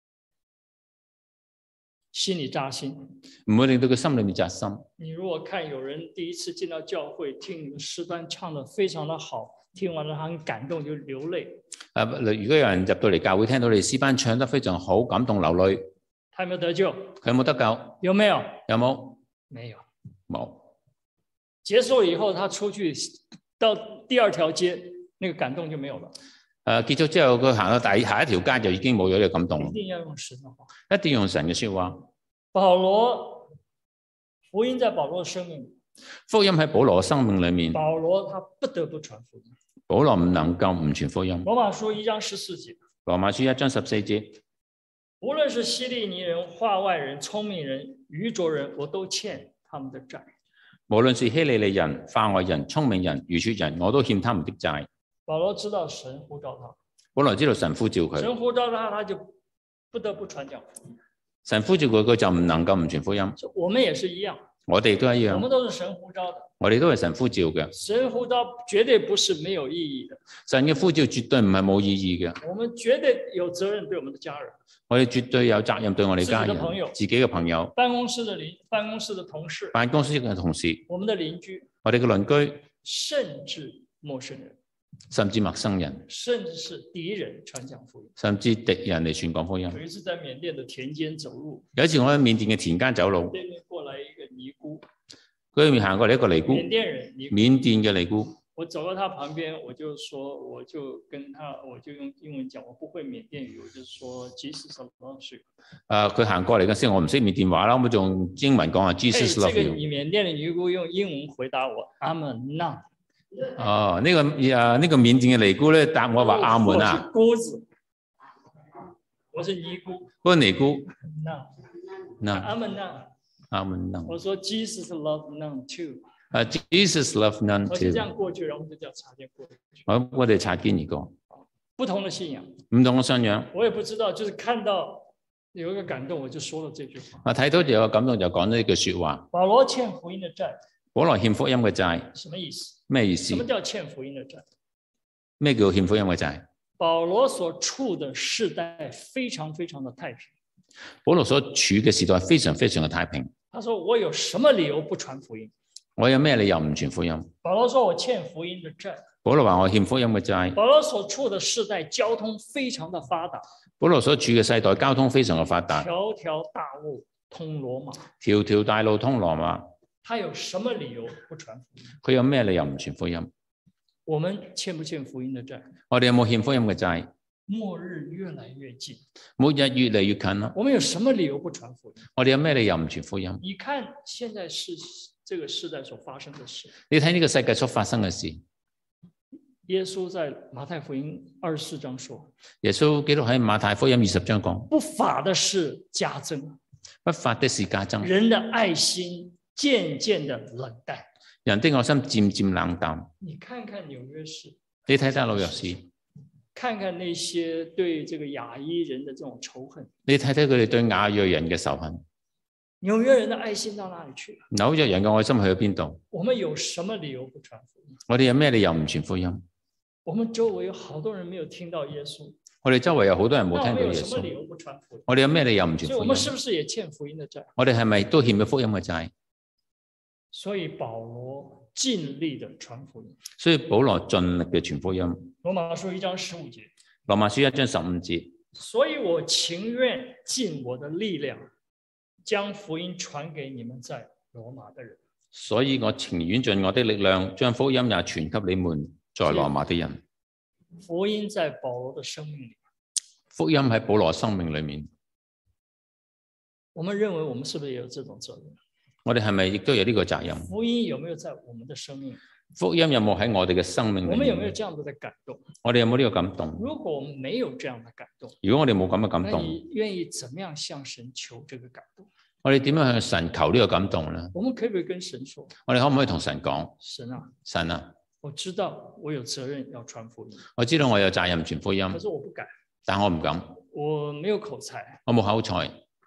心裏扎心， 唔會令到佢心裏面扎心。 你如果看有人第一次進到教會，聽你們詩班唱得非常的好，聽完了他很感動就流淚。 如果有人入到嚟教會，聽到你詩班唱得非常好，感動流淚， 他有沒有得救？ 佢有冇得救？ 有沒有？ 有冇？ 沒有。 冇。 結束以後，他出去到第二條街，那個感動就沒有了。 結束之後，佢行到下一條街就已經冇咗呢個感動。 一定要用神的話， 一定要用神嘅説話。 保羅福音在保羅的生命裏， 福音喺保羅嘅生命裏面， 保羅他不得不傳福音。 保羅唔能夠唔傳福音。 羅馬書1章14節， 羅馬書1章14節， 無論是希利尼人、化外人、聰明人、愚拙人，我都欠他們的債。 無論是希利尼人、化外人、聰明人、愚拙人，我都欠他們的債。 保羅知道神呼召他， 保羅知道神呼召佢， 神呼召他，他就不得不傳講福音。 神呼召佢，佢就唔能夠唔傳福音。 我們也是一樣， 我哋都一樣， 我們都是神呼召的。 我哋都係神呼召嘅。 神呼召絕對不是沒有意義的， 神嘅呼召絕對唔係冇意義嘅。 我們絕對有責任對我們的家人， 我哋絕對有責任對我哋家人、自己嘅朋友、 辦公室的同事、 辦公室嘅同事、 我們的鄰居、 我哋嘅鄰居， 甚至陌生人， 甚至陌生人， 甚至是敵人傳講福音， 甚至敵人嚟傳講福音。 有一次在緬甸的田間走路， 有一次我喺緬甸嘅田間走路， 對面過來一個尼姑， 對面行過嚟一個尼姑， 緬甸人， 緬甸嘅尼姑。 我走到他旁邊，我就跟他，我就用英文講，我不會緬甸語，我就說 Jesus loves you。 佢行過嚟嘅時候，我唔識緬甸話啦，我就用英文講啊 Jesus loves you。 這個緬甸的尼姑用英文回答我 I'm a nun。 哦，呢個緬甸嘅尼姑咧答我話阿門啊。 姑子，我是尼姑。 嗰個尼姑。 嗱，I'm a nun。 阿門 nun。 我說 Jesus love nun too。 Jesus love nun too。 我就這樣過去，然後就叫擦肩過去。 我哋擦肩而過。 不同的信仰。 唔同嘅信仰。 我也不知道，就是看到有一個感動，我就說了這句話。 我睇到有個感動就講咗呢句説話。 保羅欠福音的債。 保羅欠福音嘅債。 什麼意思？ 咩意思？ 什麼叫欠福音的債？ 咩叫欠福音嘅債？ 保羅所處的世代非常非常的太平。 保羅所處嘅時代非常非常嘅太平。 他說：我有什麼理由不傳福音？ 我有咩理由唔傳福音？ 保羅說：我欠福音的債。 保羅話：我欠福音嘅債。 保羅所處的世代交通非常的發達。 保羅所處嘅世代交通非常嘅發達。 條條大路通羅馬。 條條大路通羅馬。 他有什麼理由不傳福音？ 佢有咩理由唔傳福音？ 我們欠不欠福音的債？ 我哋有冇欠福音嘅債？ 末日越來越近。 末日越嚟越近啦。 我們有什麼理由不傳福音？ 我哋有咩理由唔傳福音？ 你看現在是這個世代所發生的事。 你睇呢個世界所發生嘅事。 耶穌在馬太福音24章說， 耶穌基督喺馬太福音20章講， 不法的事加增， 不法的事加增， 人的愛心漸漸的冷淡， 人的愛心漸漸冷淡。 你看看紐約市， 你睇睇紐約市， 看看那些對這個亞裔人的這種仇恨， 你睇睇佢哋對亞裔人嘅仇恨。 紐約人的愛心到哪裡去了？ 紐約人嘅愛心去咗邊度？ 我們有什麼理由不傳福音？ 我哋有咩理由唔傳福音？ 我們周圍有好多人沒有聽到耶穌， 我哋周圍有好多人冇聽到耶那我們有什麼理穌。 由不傳福音？ 我哋有咩理由唔傳所以我福音？ 們是不是也欠福音的債？ 我哋係咪都欠咗福音嘅債？ 所以保羅盡力的傳福音。 所以保羅盡力嘅傳福音。 羅馬書1章15節。 羅馬書1章15節。 所以我情願盡我的力量，將福音傳給你們在羅馬的人。 所以我情願盡我的力量，將福音也傳給你們在羅馬的人。 福音在保羅的生命裏。 福音喺保羅生命裏面。 我們認為我們是不是也有這種責任？ 我哋係咪亦都有呢個責任？ 福音有沒有在我們的生命裏？ 福音有冇喺我哋嘅生命裏面？ 我們有沒有這樣子的感動？ 我哋有冇呢個感動？ 如果我們沒有這樣的感動， 如果我哋冇咁嘅感動， 那你願意怎麼樣向神求這個感動？ 我哋點樣向神求呢個感動呢？ 我們可唔可以跟神說？ 我哋可唔可以同神講？ 神啊， 神啊， 我知道我有責任要傳福音， 我知道我有責任傳福音， 可是我不敢， 但我唔敢， 我沒有口才， 我冇口才，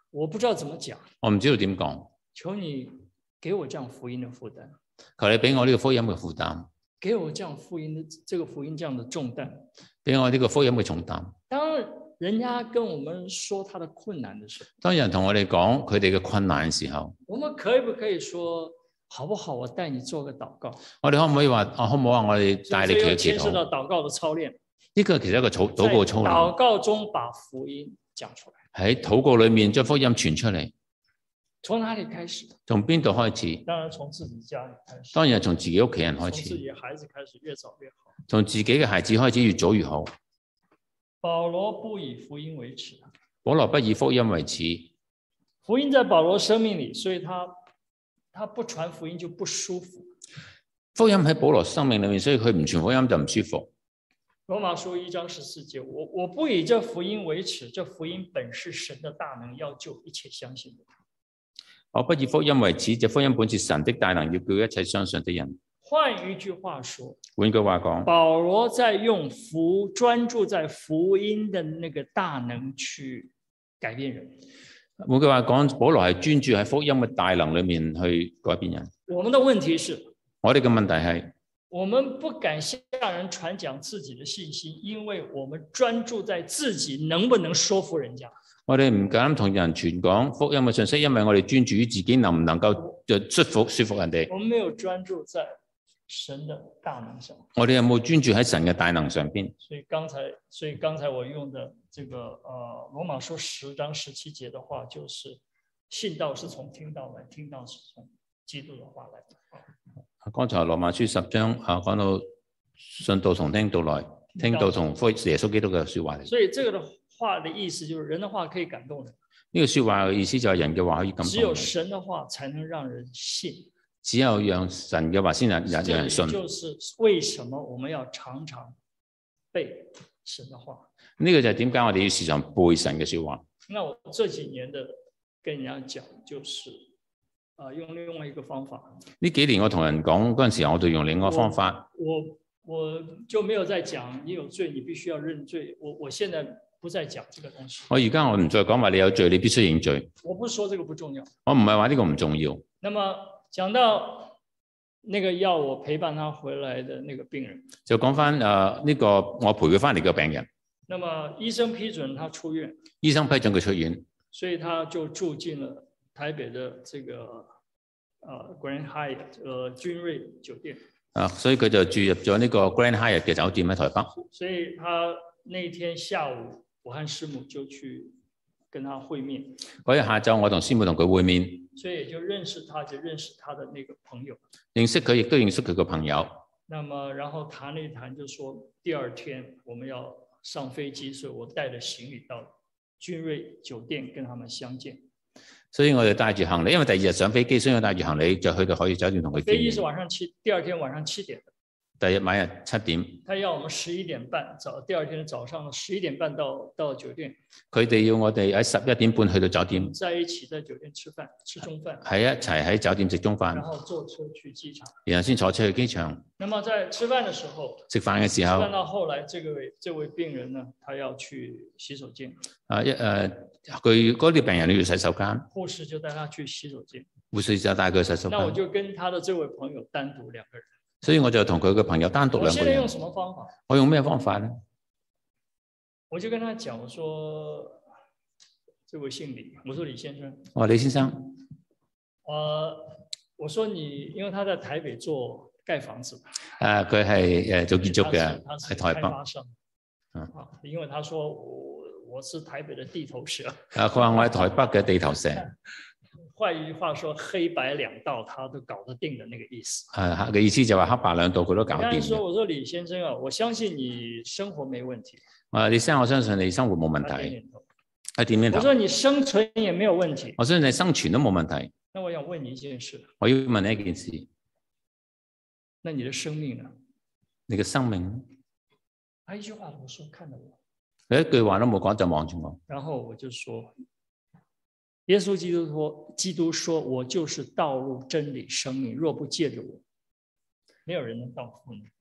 我不知道怎么講， 我唔知道點講。 求你給我這樣福音的負擔， 求你俾我呢個福音嘅負擔， 給我這樣福音的這個福音這樣的重擔， 俾我呢個福音嘅重擔。 當人家跟我們說他的困難的時候， 當有人同我哋講佢哋嘅困難嘅時候， 我們可不可以說，好不好？我帶你做個禱告。 我哋可唔可以話，好唔好啊？我哋帶你去祈牽涉到禱。 禱告的操練。 呢個其實一個禱告操練。 禱告中把福音講出來。 喺禱告裏面將福音傳出嚟。 從哪裡開始？ 從邊度開始？ 當然從自己家裡開始。 當然係從自己屋企人開從自始。 己孩子開始，越早越好。 從自己嘅孩子開始，越早越好。 保羅不以福音為恥。 保羅不以福音為恥。 福音在保羅生命裡，所以他不傳福音就不舒服。 福音喺保羅生命裡面，所以佢唔傳福音就唔舒服。 羅馬書1章14節，我不以這福音為恥，這福音本是神的大能，要救一切相信的。 我不以福音為恥，這福音本是神的大能，要救一切相信的人。 換一句話說， 換句話講， 保羅在用專注在福音的那個大能去改變人。 換句話講，保羅係專注喺福音嘅大能裏面去改變人。 我們的問題是， 我哋嘅問題係， 我們不敢向人傳講自己的信心，因為我們專注在自己能不能說服人家。 我哋唔敢同人傳講福音嘅信息，因為我哋專注於自己能唔能夠說服人哋。 我們沒有專注在神的大能上。 我哋有冇專注喺神嘅大能上邊？ 所以剛才我用的這個羅馬書10章17節的話，就是信道是從聽道來，聽道是從基督的話來的。 剛才羅馬書10章講到信道從聽道來，聽道從耶穌基督嘅說話嚟。 所以這個的話的意思就是人的話可以感動人。 呢個說話嘅意思就係人嘅話可以感動人。 只有神的話才能讓人信。 只有讓神嘅話先能讓人信。 就是為什麼我們要常常背神的話。 呢個就係點解我哋要時常背神嘅說話。 那我這幾年的跟人家講，就是用另外一個方法。呢幾年我同人講嗰陣時候，我就用另一個方法。我就沒有再講你有罪，你必須要認罪。我現在不再講這個東西。我而家我唔再講話你有罪，你必須認罪。我不是說這個不重要。我唔係話呢個唔重要。那麼講到那個要我陪伴他回來的那個病人，就講翻呢個我陪佢翻嚟嘅病人。那麼醫生批准他出院。醫生批准佢出院，所以他就住進了台北的這個Grand Hyatt 君瑞酒店。所以佢就住入咗呢個 Grand Hyatt 嘅酒店喺台北。所以他那天下午，我和師母就去跟他會面。嗰日下晝，我同師母同佢會面，所以也就認識他，就認識他的那個朋友。認識佢，亦都認識佢個朋友。那麼，然後談了一談，就說第二天我們要上飛機，所以我帶着行李到君瑞酒店跟他們相見。所以我就帶住行李，因為第二日上飛機，所以我帶住行李就去到海悦酒店同佢見面。飛機是晚上7，第二天晚上7點。第二日晚上7點。他要我們11點半第二天早上11點半到酒店。佢哋要我哋喺11點半去到酒店。在一起在酒店吃飯，吃中飯。喺一齊喺酒店食中飯。然後坐車去機場。然後先坐車去機場。那麼在吃飯的時候。食飯嘅時候。吃飯到後來，這位病人呢，他要去洗手間。佢嗰啲病人要去洗手間。護士就帶他去洗手間。護士就帶佢去洗手間。那我就跟他的這位朋友單獨2個人。所以我就同佢嘅朋友單獨2個人。我現在用什麼方法？我用咩方法呢？我就跟他講，我說，這位姓李，我說李先生。我話李先生。我說你，因為他在台北做蓋房子。佢係做建築嘅，喺台北。因為他說我是台北的地頭蛇。佢話我係台北嘅地頭蛇。換一句話說，黑白兩道他都搞得定的那個意思。嘅意思就話黑白兩道佢都搞定。我說李先生啊，我相信你生活沒問題。李先生，我相信你生活冇問題。係點樣頭？我說你生存也沒有問題。我相信你生存都冇問題。那我想問你一件事。我要問你一件事。那你的生命呢？你嘅生命？他一句話都冇說，看到我。佢一句話都冇講就望住我。然後我就說。耶穌基督說，我就是道路、真理、生命，若不借着我，沒有人能到父那裏去。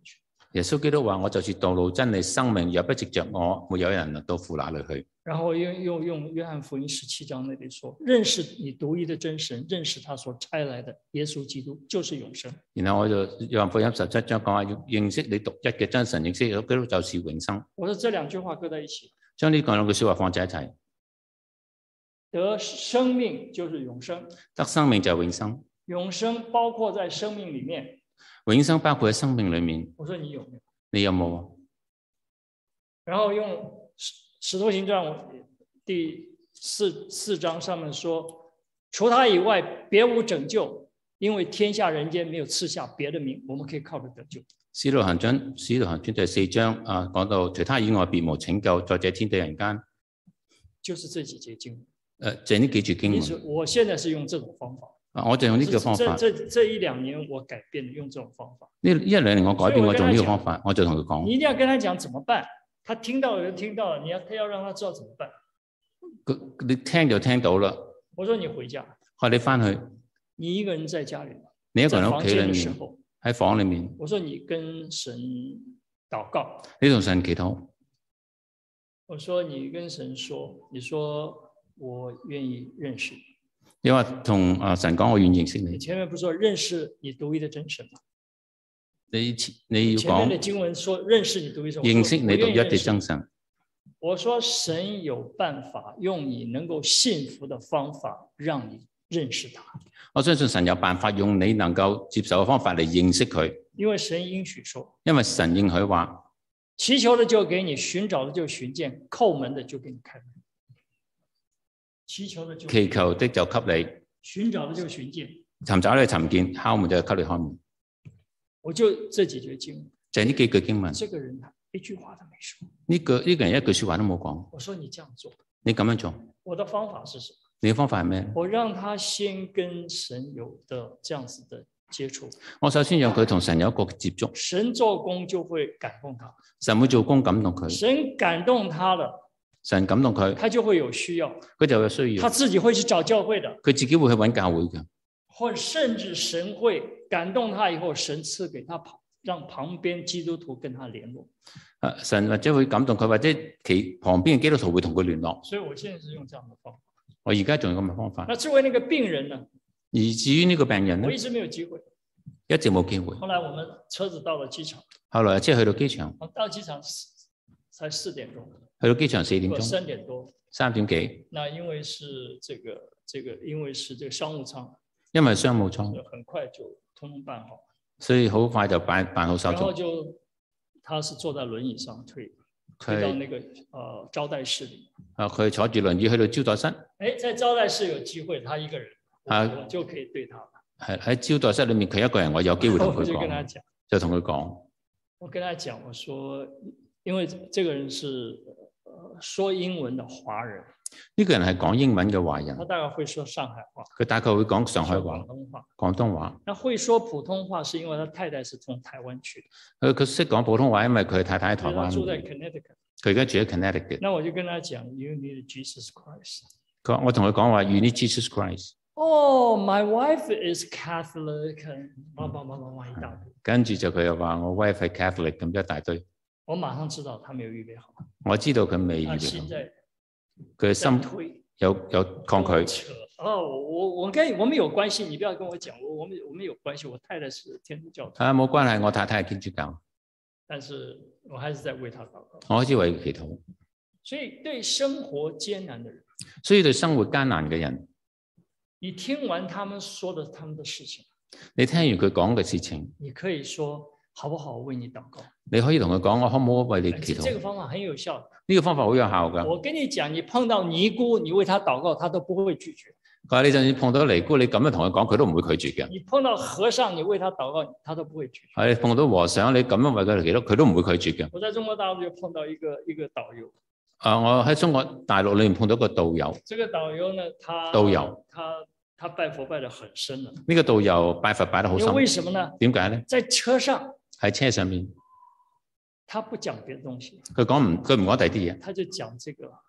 耶穌基督話：我就是道路、真理、生命，若不藉着我，沒有人能到父那裏去。 然後用約翰福音17章那裡說：認識你獨一的真神，認識他所差來的耶穌基督，就是永生。 然後我就約翰福音17章講話，要認識你獨一嘅真神，認識耶穌基督就是永生。 我說這兩句話擱在一起， 將呢兩句説話放在一齊， 得生命就是永生， 得生命就係永生。 永生包括在生命裡面， 永生包括喺生命裡面。 我說你有沒有？ 你有冇？ 然後用使徒行傳第四章上面說，除他以外別無拯救，因為天下人間沒有賜下別的名，我們可以靠着得救。使徒行傳第4章講到除他以外別無拯救，在這天地人間， 就是這幾節經文。 就係呢幾節經文。 我現在是用這種方法。 我就用呢個方法。 這一兩年我改變了，用這種方法。 呢一兩年我改變，我用呢個方法，我就同佢講。 你一定要跟他講怎麼辦，他聽到了就聽到了，他要讓他知道怎麼辦。 你聽就聽到啦。 我說你回家。 我話你翻去。 你一個人在家裏。 你一個人喺屋企裏面。喺房裏面。 我說你跟神禱告。 你同神祈禱。 我說你跟神說，你說我願意認識你。 你話同神講，我願意認識你。 你前面不是說認識你獨一的真神嗎？ 你要講。 前面的經文說認識你獨一真神。認識你獨一的真神。 我說神有辦法用你能夠信服的方法讓你認識他。 我相信神有辦法用你能夠接受嘅方法嚟認識佢。 因為神應許說。 因為神應許話。 祈求的就給你，尋找的就尋見，叩門的就給你開門。祈求的就給你，尋找的就尋見， 尋找你尋見，敲門就給你開門。 我就這幾句經文， 就係呢幾句經文。 這個人一句話都沒說。 呢個人一句說話都冇講。 我說你這樣做， 你咁樣做。 我的方法是什麼？ 你嘅方法係咩？ 我讓他先跟神有的這樣子的接觸。 我首先讓佢同神有一個接觸。 神做工就會感動他。 神會做工感動佢。 神感動他了。 神感動佢， 他就會有需要， 佢就有需要， 他自己會去找教會的， 佢自己會去揾教會嘅， 或甚至神會感動他以後，神賜給他讓旁邊基督徒跟他聯絡。 神或者會感動佢，或者其旁邊嘅基督徒會同佢聯絡。 所以我現在是用這樣的方法。 我而家仲有咁嘅方法。 那至於那個病人呢？ 而至於呢個病人呢？ 我一直沒有機會， 一直冇機會。 後來我們車子到了機場， 後來即係去到機場， 到機場才4點鐘， 去到機場4點鐘 ，3點多 ，3點幾。 那因為是這個，因為是這個商務艙， 因為商務艙， 很快就通通辦好， 所以好快就辦好手續。 然後就，他是坐在輪椅上推到那個招待室裏。 佢坐住輪椅去到招待室。 在招待室有機會，他一個人，我就可以對他。 喺招待室裏面，佢一個人，我有機會同佢講，就同佢講。 我跟他講，我說，因為這個人是說英文的華人。 呢個人係講英文嘅華人。 他大概會說上海話。佢大概會講上海話、廣東話。 那會說普通話是因為他太太是從台灣去的。 佢識講普通話，因為佢太太喺台灣。 住在 Connecticut。 佢而家住喺 Connecticut。 那我就跟他講 ，You need Jesus Christ。 我同佢講話 ，You need Jesus Christ。 Oh, my wife is Catholic。一大堆。 跟住就佢又話我 wife 係 Catholic 咁一大堆。 我馬上知道他沒有預備好。 我知道佢未預備好。佢心有抗拒。 我們有關係，你不要跟我講，我們有關係。我太太是天主教徒。 冇關係，我太太係天主教。 但是我還是在為他禱告。 我開始為佢祈禱。 所以對生活艱難的人， 所以對生活艱難嘅人， 你聽完他們說的他們的事情， 你聽完佢講嘅事情， 你可以說好不好？我為你禱告。你可以同佢講，我可唔可以為你祈禱？ 這個方法很有效。 呢個方法好有效㗎。 我跟你講，你碰到尼姑，你為他禱告，他都不會拒絕。 但係你就算碰到尼姑，你咁樣同佢講，佢都唔會拒絕嘅。 你碰到和尚，你為他禱告，他都不會拒絕。 係碰到和尚，你咁樣為佢祈禱，佢都唔會拒絕嘅。 我在中國大陸就碰到一個導遊。 我喺中國大陸裏面碰到一個導遊。 這個導遊呢，他拜佛拜得很深了。呢個導遊拜佛拜得好深。 為什麼呢？ 點解呢？ 在車上。 喺車上面。 他不講別的東西。 佢唔講第二啲嘢。 他就講這個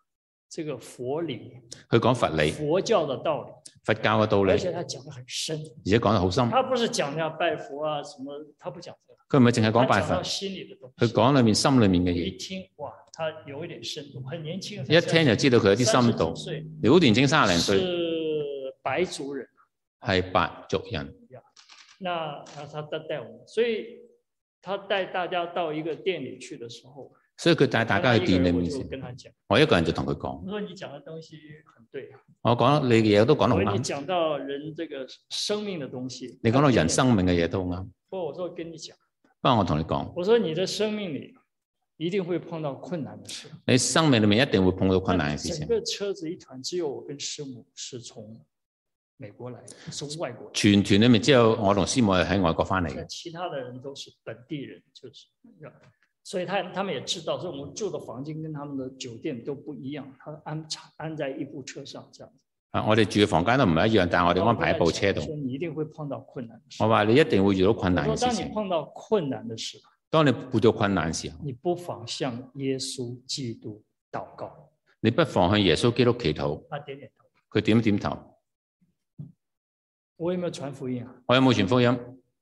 这个佛理， 佢講佛理、 佛教的道理， 佛教嘅道理， 而且他講得很深， 而且講得好深。 他不是講要拜佛啊什麼，他不講這個， 佢唔係淨係講拜佛他講到，心裡的東佢西。 講裏面心裏面嘅一嘢， 聽哇，他有一點深度，很年輕， 一聽就知道佢有啲深度。 30幾歲你好年青30零歲， 是白族人。 係白族人。 那他帶我們，所以他帶大家到一個店裡去的時候， 所以佢帶大家去店裏面我就時， 跟他講， 我一個人就同佢講， 我說你講的東西很對， 我講你嘅嘢都講得好因為你啱， 講到人這個生命的東西， 你講到人生命嘅嘢都好啱。 不過我說跟你講， 不過我同你講， 我說你的生命裡一定會碰到困難的事， 你生命裏面一定會碰到困難嘅事情。 整個車子一團，只有我跟師母是從美國來的，是外國人， 全團裏面只有我同師母係喺外國翻嚟嘅， 其他的人都是本地人，就是，所以他們也知道，所以我們住的房間跟他們的酒店都不一樣，他安在一部車上這樣子。 我哋住嘅房間都唔係一樣，但係我哋安排喺部車度。 說你一定會碰到困難的事。 我話你一定會遇到困難嘅事當你情。 碰到困難的時候， 當你遇到困難嘅時候， 你不妨向耶穌基督禱告。 你不妨向耶穌基督祈禱。 他點點頭。 佢點點頭。 我有沒有傳福音啊？ 我有冇傳福音？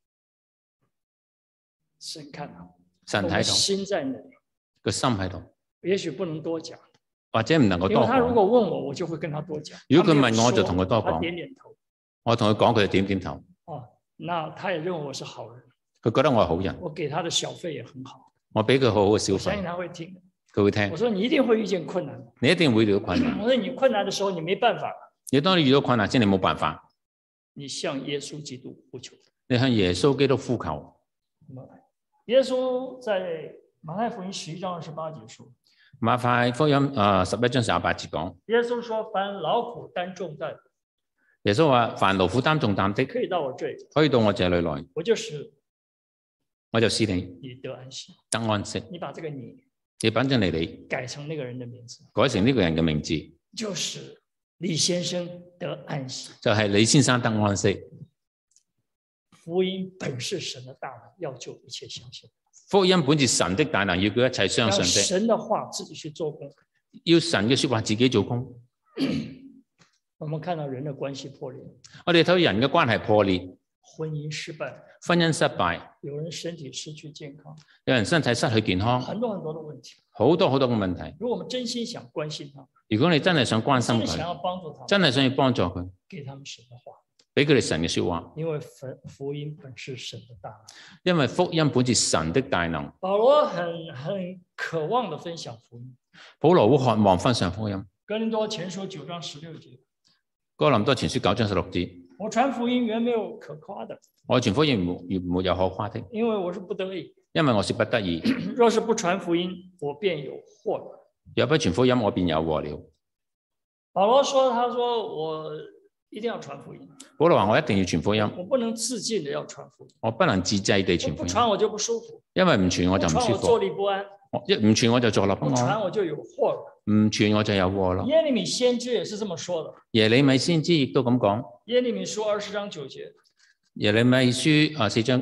神看到， 神睇到， 心在那裡， 個心喺度。 也許不能多講， 或者唔能夠多因為他如果講。 問我，我就會跟他多講。 如果佢問我，我就他沒有說同佢多他講。 點點頭。 我同佢講，佢就點點頭。 哦，那他也認為我是好人， 佢覺得我係好人， 我給他的小費也很好， 我俾佢好好嘅小我相信費， 他會聽。 佢會聽我。說你一定會遇見困難， 你一定會遇到困難。 我說你困難的時候你沒辦法， 你當你遇到困難先，你冇辦法， 你向耶穌基督呼求。 你向耶穌基督呼求。 耶穌在馬太福音11章28節說， 馬太福音11章28節講， 耶穌說：凡勞苦擔重擔， 耶穌話：凡勞苦擔重擔的， 可以到我這裡， 可以到我這裡來， 我就使我就使你你得安息。 得安息。 你把這個你你反正你改成那個人的名字， 改成呢個人嘅名字， 就使李先生得安息。 就係李先生得安息。 福音本是神的大能，要救一切相信。 福音本是神的大能，要叫一切相信的。 神的話自己去做工。 要神嘅說話自己做工。 我們看到人的關係破裂， 我哋睇到人嘅關係破裂， 婚姻失敗， 婚姻失敗， 有人身體失去健康， 有人身體失去健康， 很多很多的問題。 好多好多嘅問題。 如果我們真心想關心他， 如果你真係想關心真的想要佢， 幫助他， 真係想要幫助佢， 給他們神的話， 俾佢哋神嘅說話， 因為福音本是神的大能。 因為福音本是神的大能。 保羅很渴望的分享福音。 保羅好渴望分享福音。 哥林多前書9章16節， 哥林多前書9章16節， 我傳福音原沒有可誇的， 我傳福音沒有可誇的， 因為我是不得已。 因為我是不得已。 若是不傳福音，我便有禍了。 若不傳福音，我便有禍了。 保羅說：他說我一定要傳福音。 保羅話：我一定要傳福音， 我不能自盡的要傳福音。 我不能自制地傳福音， 不傳我就不舒服， 因為唔傳我就唔舒不傳我坐服。 立不安， 一唔傳我就坐立不不傳安， 我就有禍了。 唔傳我就有禍咯。 耶利米先知也是這麼說的。 耶利米先知亦都咁講。 耶利米書20章9節。 耶利米書4章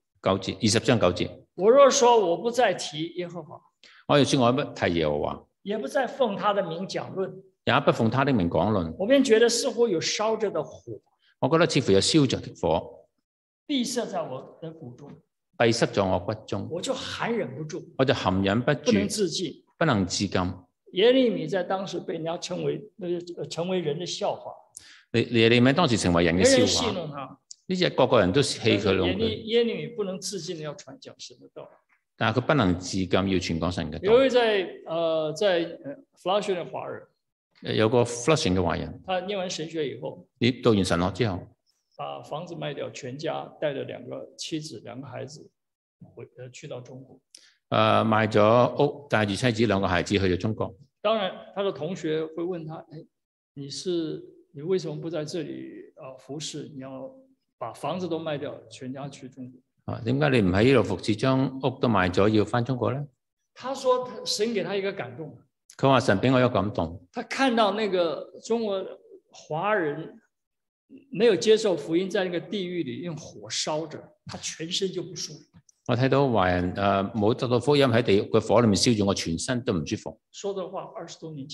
9節，20章9節。 我若說我不再提耶和華， 我要說我不提耶和華， 也不再奉他的名講論， 也不奉他的名講論， 我便覺得似乎有燒着的火， 我覺得似乎有燒着的火， 閉塞在我的骨中， 閉塞在我骨中， 我就含忍不住， 我就含忍不住， 不能自禁， 不能自禁。 耶利米在當時被人家稱為人的笑話， 耶利米當時成為人嘅人人笑話， 戲弄他， 呢隻個個人都戲佢弄佢， 耶利米不能自禁的要傳講神的道， 但係佢不能自禁要傳講神嘅道。 有一在Flushing 的華人， 有個 Flushing 嘅華人， 他念完神學以後， 你讀完神學之後， 把房子賣掉，全家帶着2個妻子、2個孩子去到中國。 賣咗屋，帶住妻子2個孩子去咗中國。 當然，他的同學會問他：你為什麼不在這裡服侍？你要把房子都賣掉，全家去中國？ 點解你唔喺呢度服侍，將屋都賣咗，要返中國咧？ 他說：神給他一個感動。 佢話神俾我一個感動。 他看到那個中國華人沒有接受福音，在那個地獄裡用火燒着，他全身就不舒服。 我睇到華人冇得到福音喺地獄嘅火裏面燒住，我全身都唔舒服。 說的話20多年前。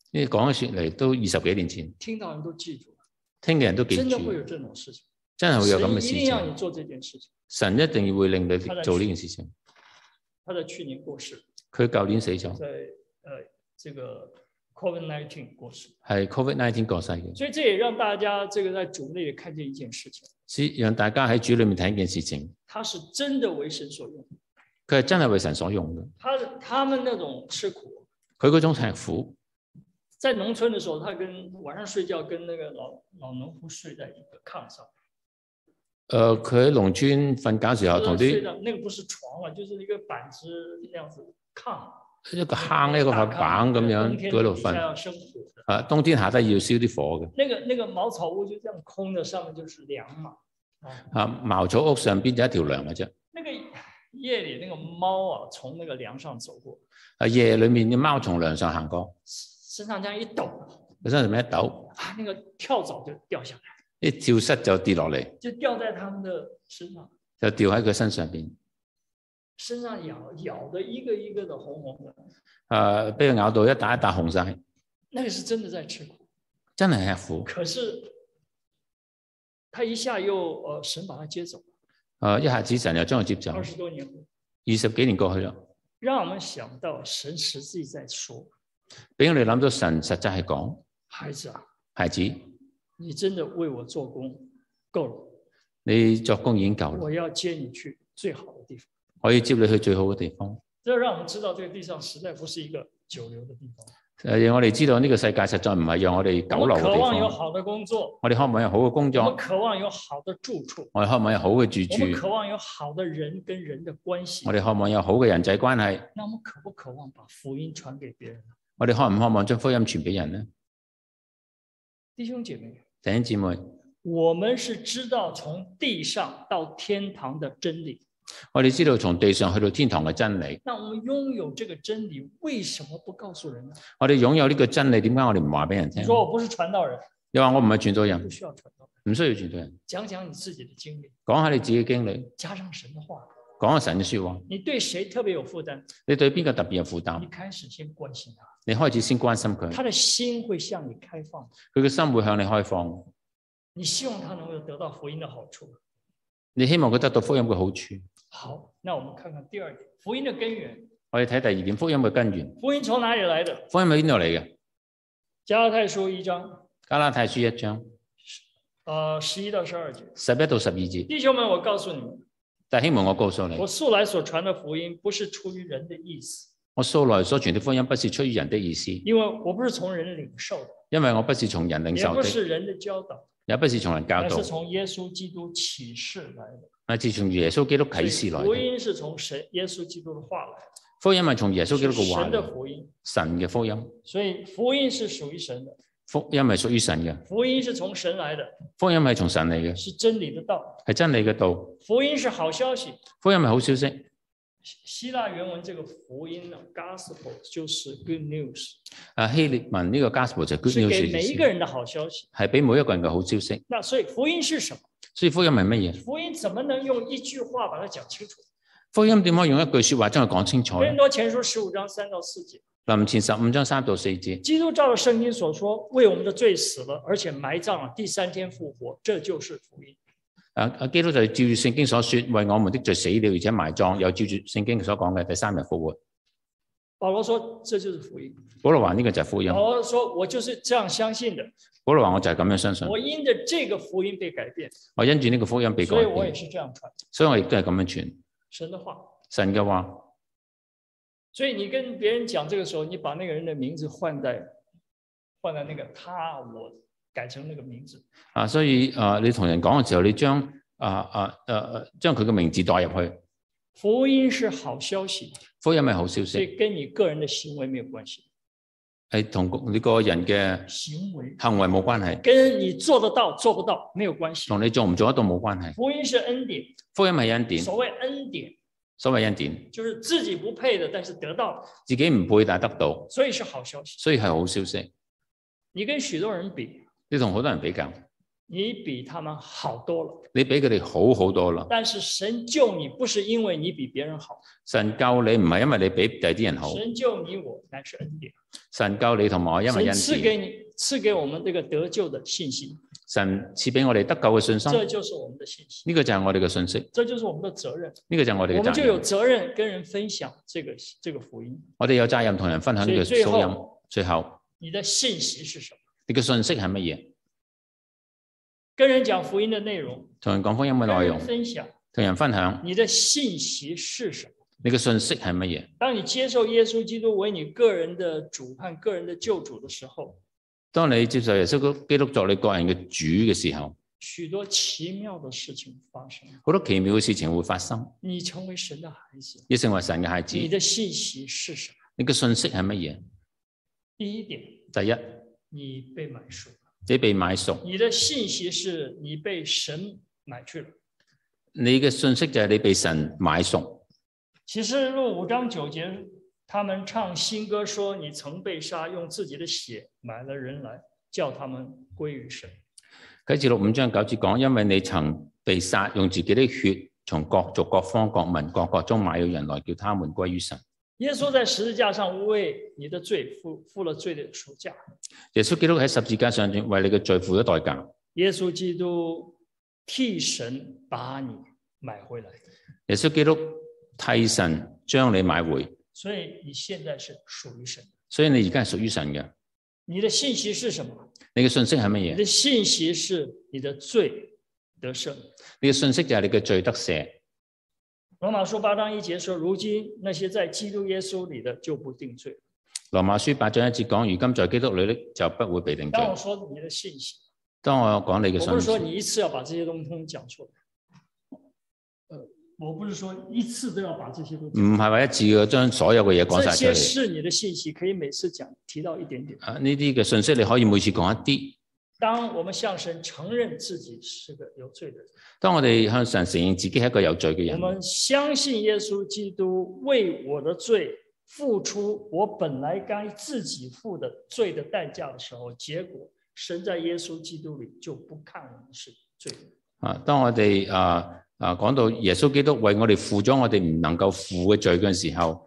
呢講起嚟都20幾年前， 聽到人都記住了， 聽嘅人都記住， 真的會有這種事情。 真係會有咁嘅事神一定讓你情。 做這件事情。 神一定會令你做呢件事情。 他在去年過世， 佢舊年死咗， 在這個 COVID-19 過世， 係 COVID-19 過世嘅。 所以這也讓大家這個在主內看見一件事情， 讓大家喺主裏面睇一件事情， 他是真的為神所用， 佢係真係為神所用嘅。 他們那種吃苦， 佢嗰種吃苦， 在農村的時候，他晚上睡覺跟那個老農夫睡在一個炕上。 佢喺農村瞓覺時候同啲， 那個不是床啊，就是一個板子那樣子炕， 一個坑一個板咁樣喺度瞓。冬天下低要燒啲火嘅。 那個茅草屋就這樣空的，上面就是梁嘛。 茅草屋上邊就一條梁嘅啫。 那個夜裏那個貓啊，從那個梁上走過。 夜裏面嘅貓從梁上行過， 身上這樣一抖， 佢身上面一抖， 那個跳蚤就掉下來。 一跳蚤就跌落嚟， 就掉在他們的身上， 就掉喺佢身上邊， 身上咬的一個一個的紅紅的， 俾佢咬到一笪一笪紅晒。 那個是真的在吃苦， 真係吃苦。 可是他一下又神把他接走， 一下子神又將佢接走。 20多年後 ，20幾年過去啦， 讓我們想到神實際在說， 俾我哋諗到神實際係講， 孩子啊， 孩子。 你真的為我做工夠了， 你作工已經夠啦。 我要接你去最好的地方。 我要接你去最好嘅地方。 這讓我們知道，這個地上實在不是一個久留的地方。 讓我哋知道呢個世界實在唔係讓我哋久留嘅地方。 我們渴望有好的工作， 我哋渴望有好嘅工作。 我們渴望有好的住處， 我哋渴望有好嘅住處。 我們渴望有好的人跟人的關係。 我哋渴望有好嘅人際關係。 那我們渴不渴望把福音傳給別人？ 我哋渴唔渴望將福音傳俾人呢？ 弟兄姐妹。 弟兄姊妹， 我們是知道從地上到天堂的真理。 我哋知道從地上去到天堂嘅真理。 那我們擁有這個真理，為什麼不告訴人呢？ 我哋擁有呢個真理，點解我哋唔話俾人聽？ 你說我不是傳道人， 又話我唔係傳道人， 不需要傳道人， 唔需要傳道人。 講講你自己的經歷， 講下你自己嘅經歷， 加上神的話， 講下神嘅說話。 你對誰特別有負擔？ 你對邊個特別有負擔？ 你開始先關心他， 你開始先關心佢， 他的心會向你開放， 佢嘅心會向你開放。 你希望他能夠得到福音的好處， 你希望佢得到福音嘅好處。 好，那我們看看第二點，福音的根源。 我哋睇第二點，福音嘅根源。 福音從哪裡來的？ 福音喺邊度嚟嘅？ 加拉太書1章。 加拉太書1章 ，11到12節。 11到12節。 弟兄們，我告訴你們， 弟兄們，我告訴你， 我素來所傳的福音不是出於人的意思。 我素來所傳的福音不是出於人的意思， 因為我不是從人領受的。 因為我不是從人領受的， 也不是人的教導， 也不是從人教導， 是從耶穌基督啟示來的。 乃是從耶穌基督啟示來的。 福音是從神耶穌基督的話來的。 福音係從耶穌基督嘅話來的。 神的福音， 神嘅福音。 所以福音是屬於神的。 福音係屬於神嘅。 福音是從神來的。 福音係從神嚟嘅。 是真理的道。 係真理嘅道。 福音是好消息。 福音係好消息。 希臘原文這個福音呢 ，gospel 就是 good news。 希臘文呢個 gospel 就係 good news， 是給每一個人的好消息， 係俾每一個人嘅好消息。 那所以福音是什麼？ 所以福音係乜嘢？ 福音怎麼能用一句話把它講清楚？ 福音點可以用一句說話將佢講清楚？ 哥林多前書15章3到4節。 林前15章3到4節。 基督照着聖經所說，為我們的罪死了，而且埋葬了，第3天復活，這就是福音。 基督就照住聖經所說，為我們的罪死了，而且埋葬，又照住聖經所講嘅第3日復活。 保羅說，這就是福音。 保羅話呢個就係福音。 保羅說，我就是這樣相信的。 保羅話我就係咁樣相信。 我因着這個福音被改變。 我因住呢個福音被改變。 所以我也是這樣傳。 所以我亦都係咁樣傳。 神的話。 神嘅話。 所以你跟別人講這個時候，你把那個人的名字換在那個他我。改成那個名字所以你同人講嘅時候，你將將佢嘅名字代入去。 福音是好消息， 福音係好消息， 所以跟你個人的行為沒有關係， 係同你個人嘅行為冇關係， 跟你做得到做不到沒有關係， 同你做唔做得到冇關係。 福音是恩典， 福音係恩典。 所謂恩典， 所謂恩典， 就是自己不配的，但是得到， 自己唔配但係得到， 所以是好消息。 所以係好消息。 你跟許多人比。 你同好多人比較， 你比他们好多了。 你比佢哋好好多啦。 但是神救你不是因为你比別人好， 神救你唔係因為你比第啲人好， 神救你我乃是恩典。 神救你同埋我因為神恩典， 賜給我們這個得救的信息， 神賜俾我哋得救嘅信心， 這就是我們的信息， 呢個就係我哋嘅信息， 這就是我們的責任。 呢個就係我哋嘅我們就有責任。 責任跟人分享這個福音。 我哋有責任同人分享呢個福音。最後， 你的信息是什麼？ 你嘅信息係乜嘢？ 跟人講福音的內容， 同人講福音嘅內容， 分享， 同人分享。 你的信息是什麼？ 你嘅信息係乜嘢？ 當你接受耶穌基督為你個人的主和個人的救主的時候， 當你接受耶穌基督作你個人嘅主嘅時候， 許多奇妙的事情發生， 好多奇妙嘅事情會發生。 你成為神的孩子， 你成為神嘅孩子。 你的信息是什麼？ 你嘅信息係乜嘢？ 第一點， 第一， 你被買贖。 你被買贖。 你的信息是你被神買去了。 你嘅信息就係你被神買贖。 啟示錄5章9節，他們唱新歌說：你曾被殺，用自己的血買了人來，叫他們歸於神。 啟示錄5章9節講，因為你曾被殺，用自己的血從各族、各方、各民、各國中買了人來，叫他們歸於神。 耶穌在十字架上為你的罪付了罪的贖價。 耶穌基督喺十字架上為你嘅罪付咗代價。 耶穌基督替神把你買回來。 耶穌基督替神將你買回。 所以你現在是屬於神。 所以你而家係屬於神嘅。 你的信息是什麼？ 你嘅信息係乜嘢？ 你的信息是你的罪得赦。 你嘅信息就係你嘅罪得赦。 羅馬書8章1節說：如今那些在基督耶穌裏的就不定罪。 羅馬書8章1節講：如今在基督裏的就不會被定罪。 當我說你的信息， 當我講你嘅信息， 我不是說你一次要把這些東西講出來。我不是說一次都要把這些東西。 唔係話一次嘅將所有嘅嘢講晒出嚟。 這些是你的信息，可以每次講提到一點點。 呢啲嘅信息你可以每次講一啲。 當我們向神承認自己是個有罪的人， 當我哋向神承認自己係一個有罪嘅人， 我們相信耶穌基督為我的罪付出我本來該自己付的罪的代價的時候，結果神在耶穌基督裏就不看我們是罪人。 當我哋講到耶穌基督為我哋付咗我哋唔能夠付嘅罪嘅時候，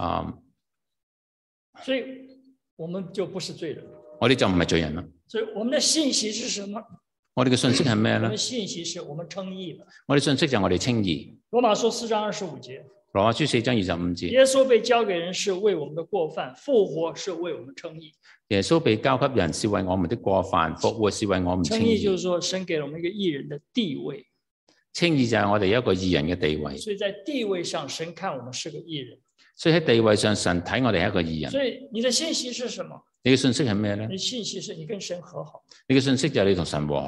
所以我們就不是罪人， 我哋就唔係罪人啦。 所以我們的信息是什麼？ 我哋嘅信息係咩咧？ 我們的信息是我們稱義了。 我哋信息就係我哋稱義。 羅馬書4章25節。 羅馬書4章25節。 耶穌被交給人是為我們的過犯，復活是為我們稱義。 耶穌被交給人是為我們的過犯，復活是為我們稱義。 稱義就是說，神給了我們一個義人的地位。 稱義就係我哋一個義人嘅地位。 所以在地位上，神看我們是個義人。 所以喺地位上，神睇我哋係一個義人。 所以你的信息是什麼？ 你嘅信息係咩咧？ 你信息是你跟神和好。 你嘅信息就係你同神和好。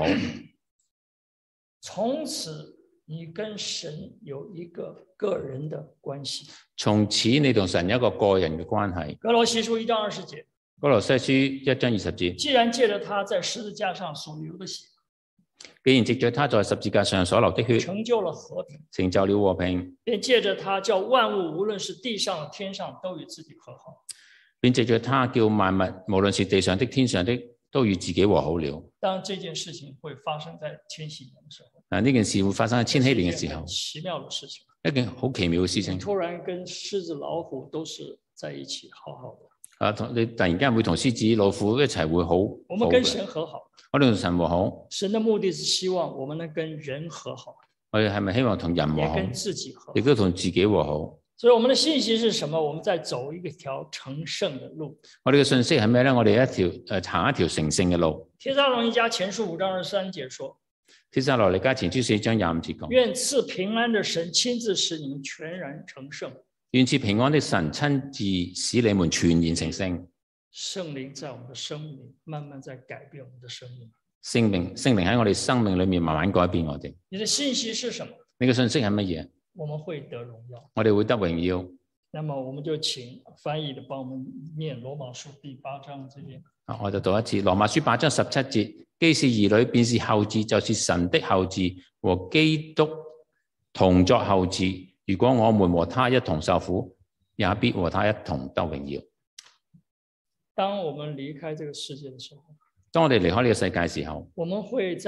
從此你跟神有一個個人的關係。 從此你同神有一個個人嘅關係。 歌羅西書1章20節。 歌羅西書1章20節。 既然借着他在十字架上所流的血， 既然藉着他在十字架上所流的血， 成就了和平， 成就了和平， 便借着他叫萬物無論是地上的天上都與自己和好。 便藉着他叫萬物無論是地上的天上的都與自己和好了。 當這件事情會發生在千禧年的時候， 呢件事會發生喺千禧年嘅時候， 奇妙的事情， 一件好奇妙嘅事情。 突然跟獅子老虎都是在一起好好的。 你突然間會同獅子老虎一齊會好。 我們跟神和好。 我哋同神和好。 神的目的是希望我們能跟人和好。 我哋係咪希望同人和好？ 也跟自己和好。 亦都同自己和好。 所以我們的信息是什麼？我們在走一條成聖的路。 我哋嘅信息係咩咧？我哋行一條成聖嘅路。 帖撒羅尼迦前書5章23節說。 帖撒羅尼迦前書4章25節講。 願賜平安的神親自使你們全然成聖。 願賜平安的神親自使你們全然成聖。 聖靈在我們的生命裏慢慢在改變我們的生命。 聖靈喺我哋生命裏面慢慢改變我哋。 你的信息是什麼？ 你嘅信息係乜嘢？ 我們會得榮耀。 我哋會得榮耀。 那麼我們就請翻譯的幫我們念羅馬書第8章這邊。 我就讀一次羅馬書8章17節，既是兒女，便是後嗣，就是神的後嗣，和基督同作後嗣。如果我們和他一同受苦，也必和他一同得榮耀。 當我們離開這個世界的時候， 當我哋離開呢個世界的時候， 我們會在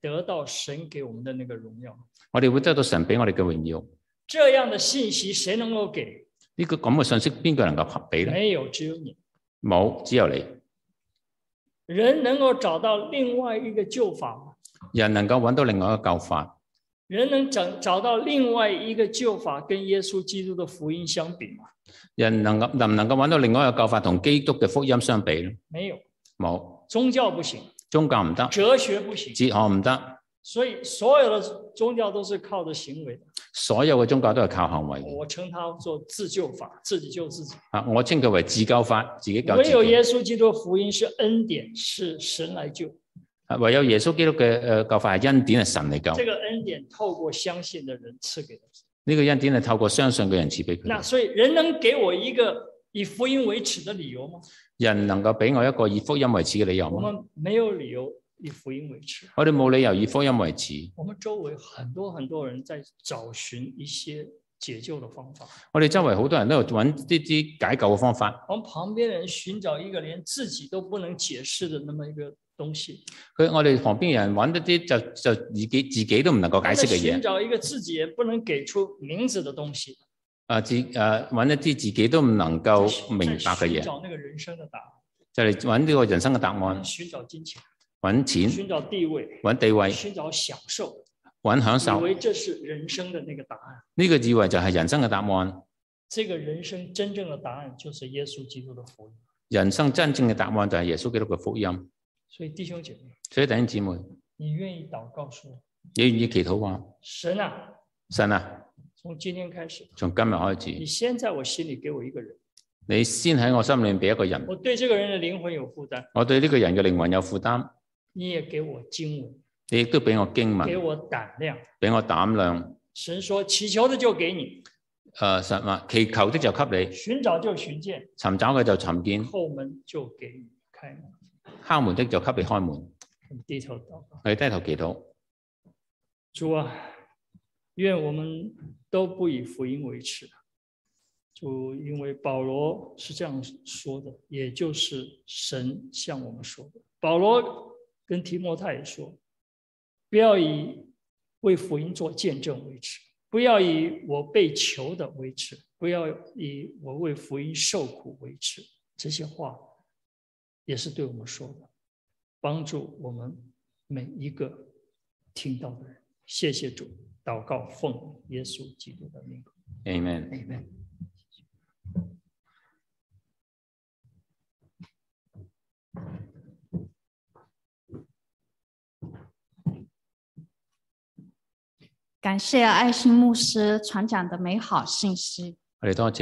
得到神给我们的那个荣耀。 我哋會得到神俾我哋嘅榮耀。 這樣的信息誰能夠給？ 呢個咁嘅信息邊個能夠俾咧？ 沒有，只有你。 冇，只有你。 人能夠找到另外一個救法嗎？ 人能夠揾到另外一個救法。 人能找到另外一個救法跟耶穌基督的福音相比嗎？ 人能唔能夠揾到另外一個救法同基督嘅福音相比咧？ 沒有。 冇。 宗教不行， 宗教唔得， 哲學不行， 哲學唔得。 所以所有的宗教都是靠着行為的。 所有嘅宗教都係靠行為。 我稱它做自救法，自己救自己。 我稱佢為自救法，自己救自己。 唯有耶穌基督的福音是恩典，是神來救。 唯有耶穌基督嘅救法係恩典，係神嚟救。 這個恩典透過相信的人賜給他。 呢個恩典係透過相信嘅人賜俾佢。 那所以人能給我一個以福音為恥的理由嗎？ 人能夠俾我一個以福音為恥嘅理由嗎？ 我們沒有理由以福音為恥。 我哋冇理由以福音為恥。 我們周圍很多人在找尋一些解救的方法。 我哋周圍好多人都喺度揾啲解救嘅方法。 我們旁邊人尋找一個連自己都不能解釋的那麼一個東西。 我哋旁邊人揾一啲就自己都唔能夠解釋嘅嘢。 尋找一個自己也不能給出名字的東西。 揾一啲自己都唔能夠明白嘅嘢。 尋找那個人生的答案。 就嚟揾呢個人生嘅答案。 尋找金錢。 揾錢。 尋找地位。 揾地位。 尋找享受。 揾享受。 以為這是人生的那個答案。 呢個以為就係人生嘅答案。 這個人生真正的答案就是耶穌基督的福音。 人生真正嘅答案就係耶穌基督嘅福音。 所以弟兄姐妹， 所以弟兄姊妹， 你願意禱告說， 你願意祈禱話， 神啊， 神啊， 從今天開始， 從今日開始， 你先在我心裏給我一個人， 你先喺我心裏面俾一個人， 我對這個人的靈魂有負擔， 我對呢個人嘅靈魂有負擔， 你也給我經文， 你亦都俾我經文， 給我膽量， 俾我膽量。 神說祈求的就給你， 神話祈求的就給你， 尋找就尋見， 尋找嘅就尋見， 後門就給你開門， 敲門的就給你開門。 低頭禱告， 我哋低頭祈禱。 主啊，願我們都不以福音為恥。主，因為保羅是這樣說的，也就是神向我們說的。保羅跟提摩太也說，不要以為福音做見證為恥，不要以我被囚的為恥，不要以我為福音受苦為恥。這些話也是對我們說的，幫助我們每一個聽到的人。謝謝主，禱告奉耶穌基督的名。 Amen。 Amen。 感謝愛心牧師傳講的美好信息。 我哋多謝。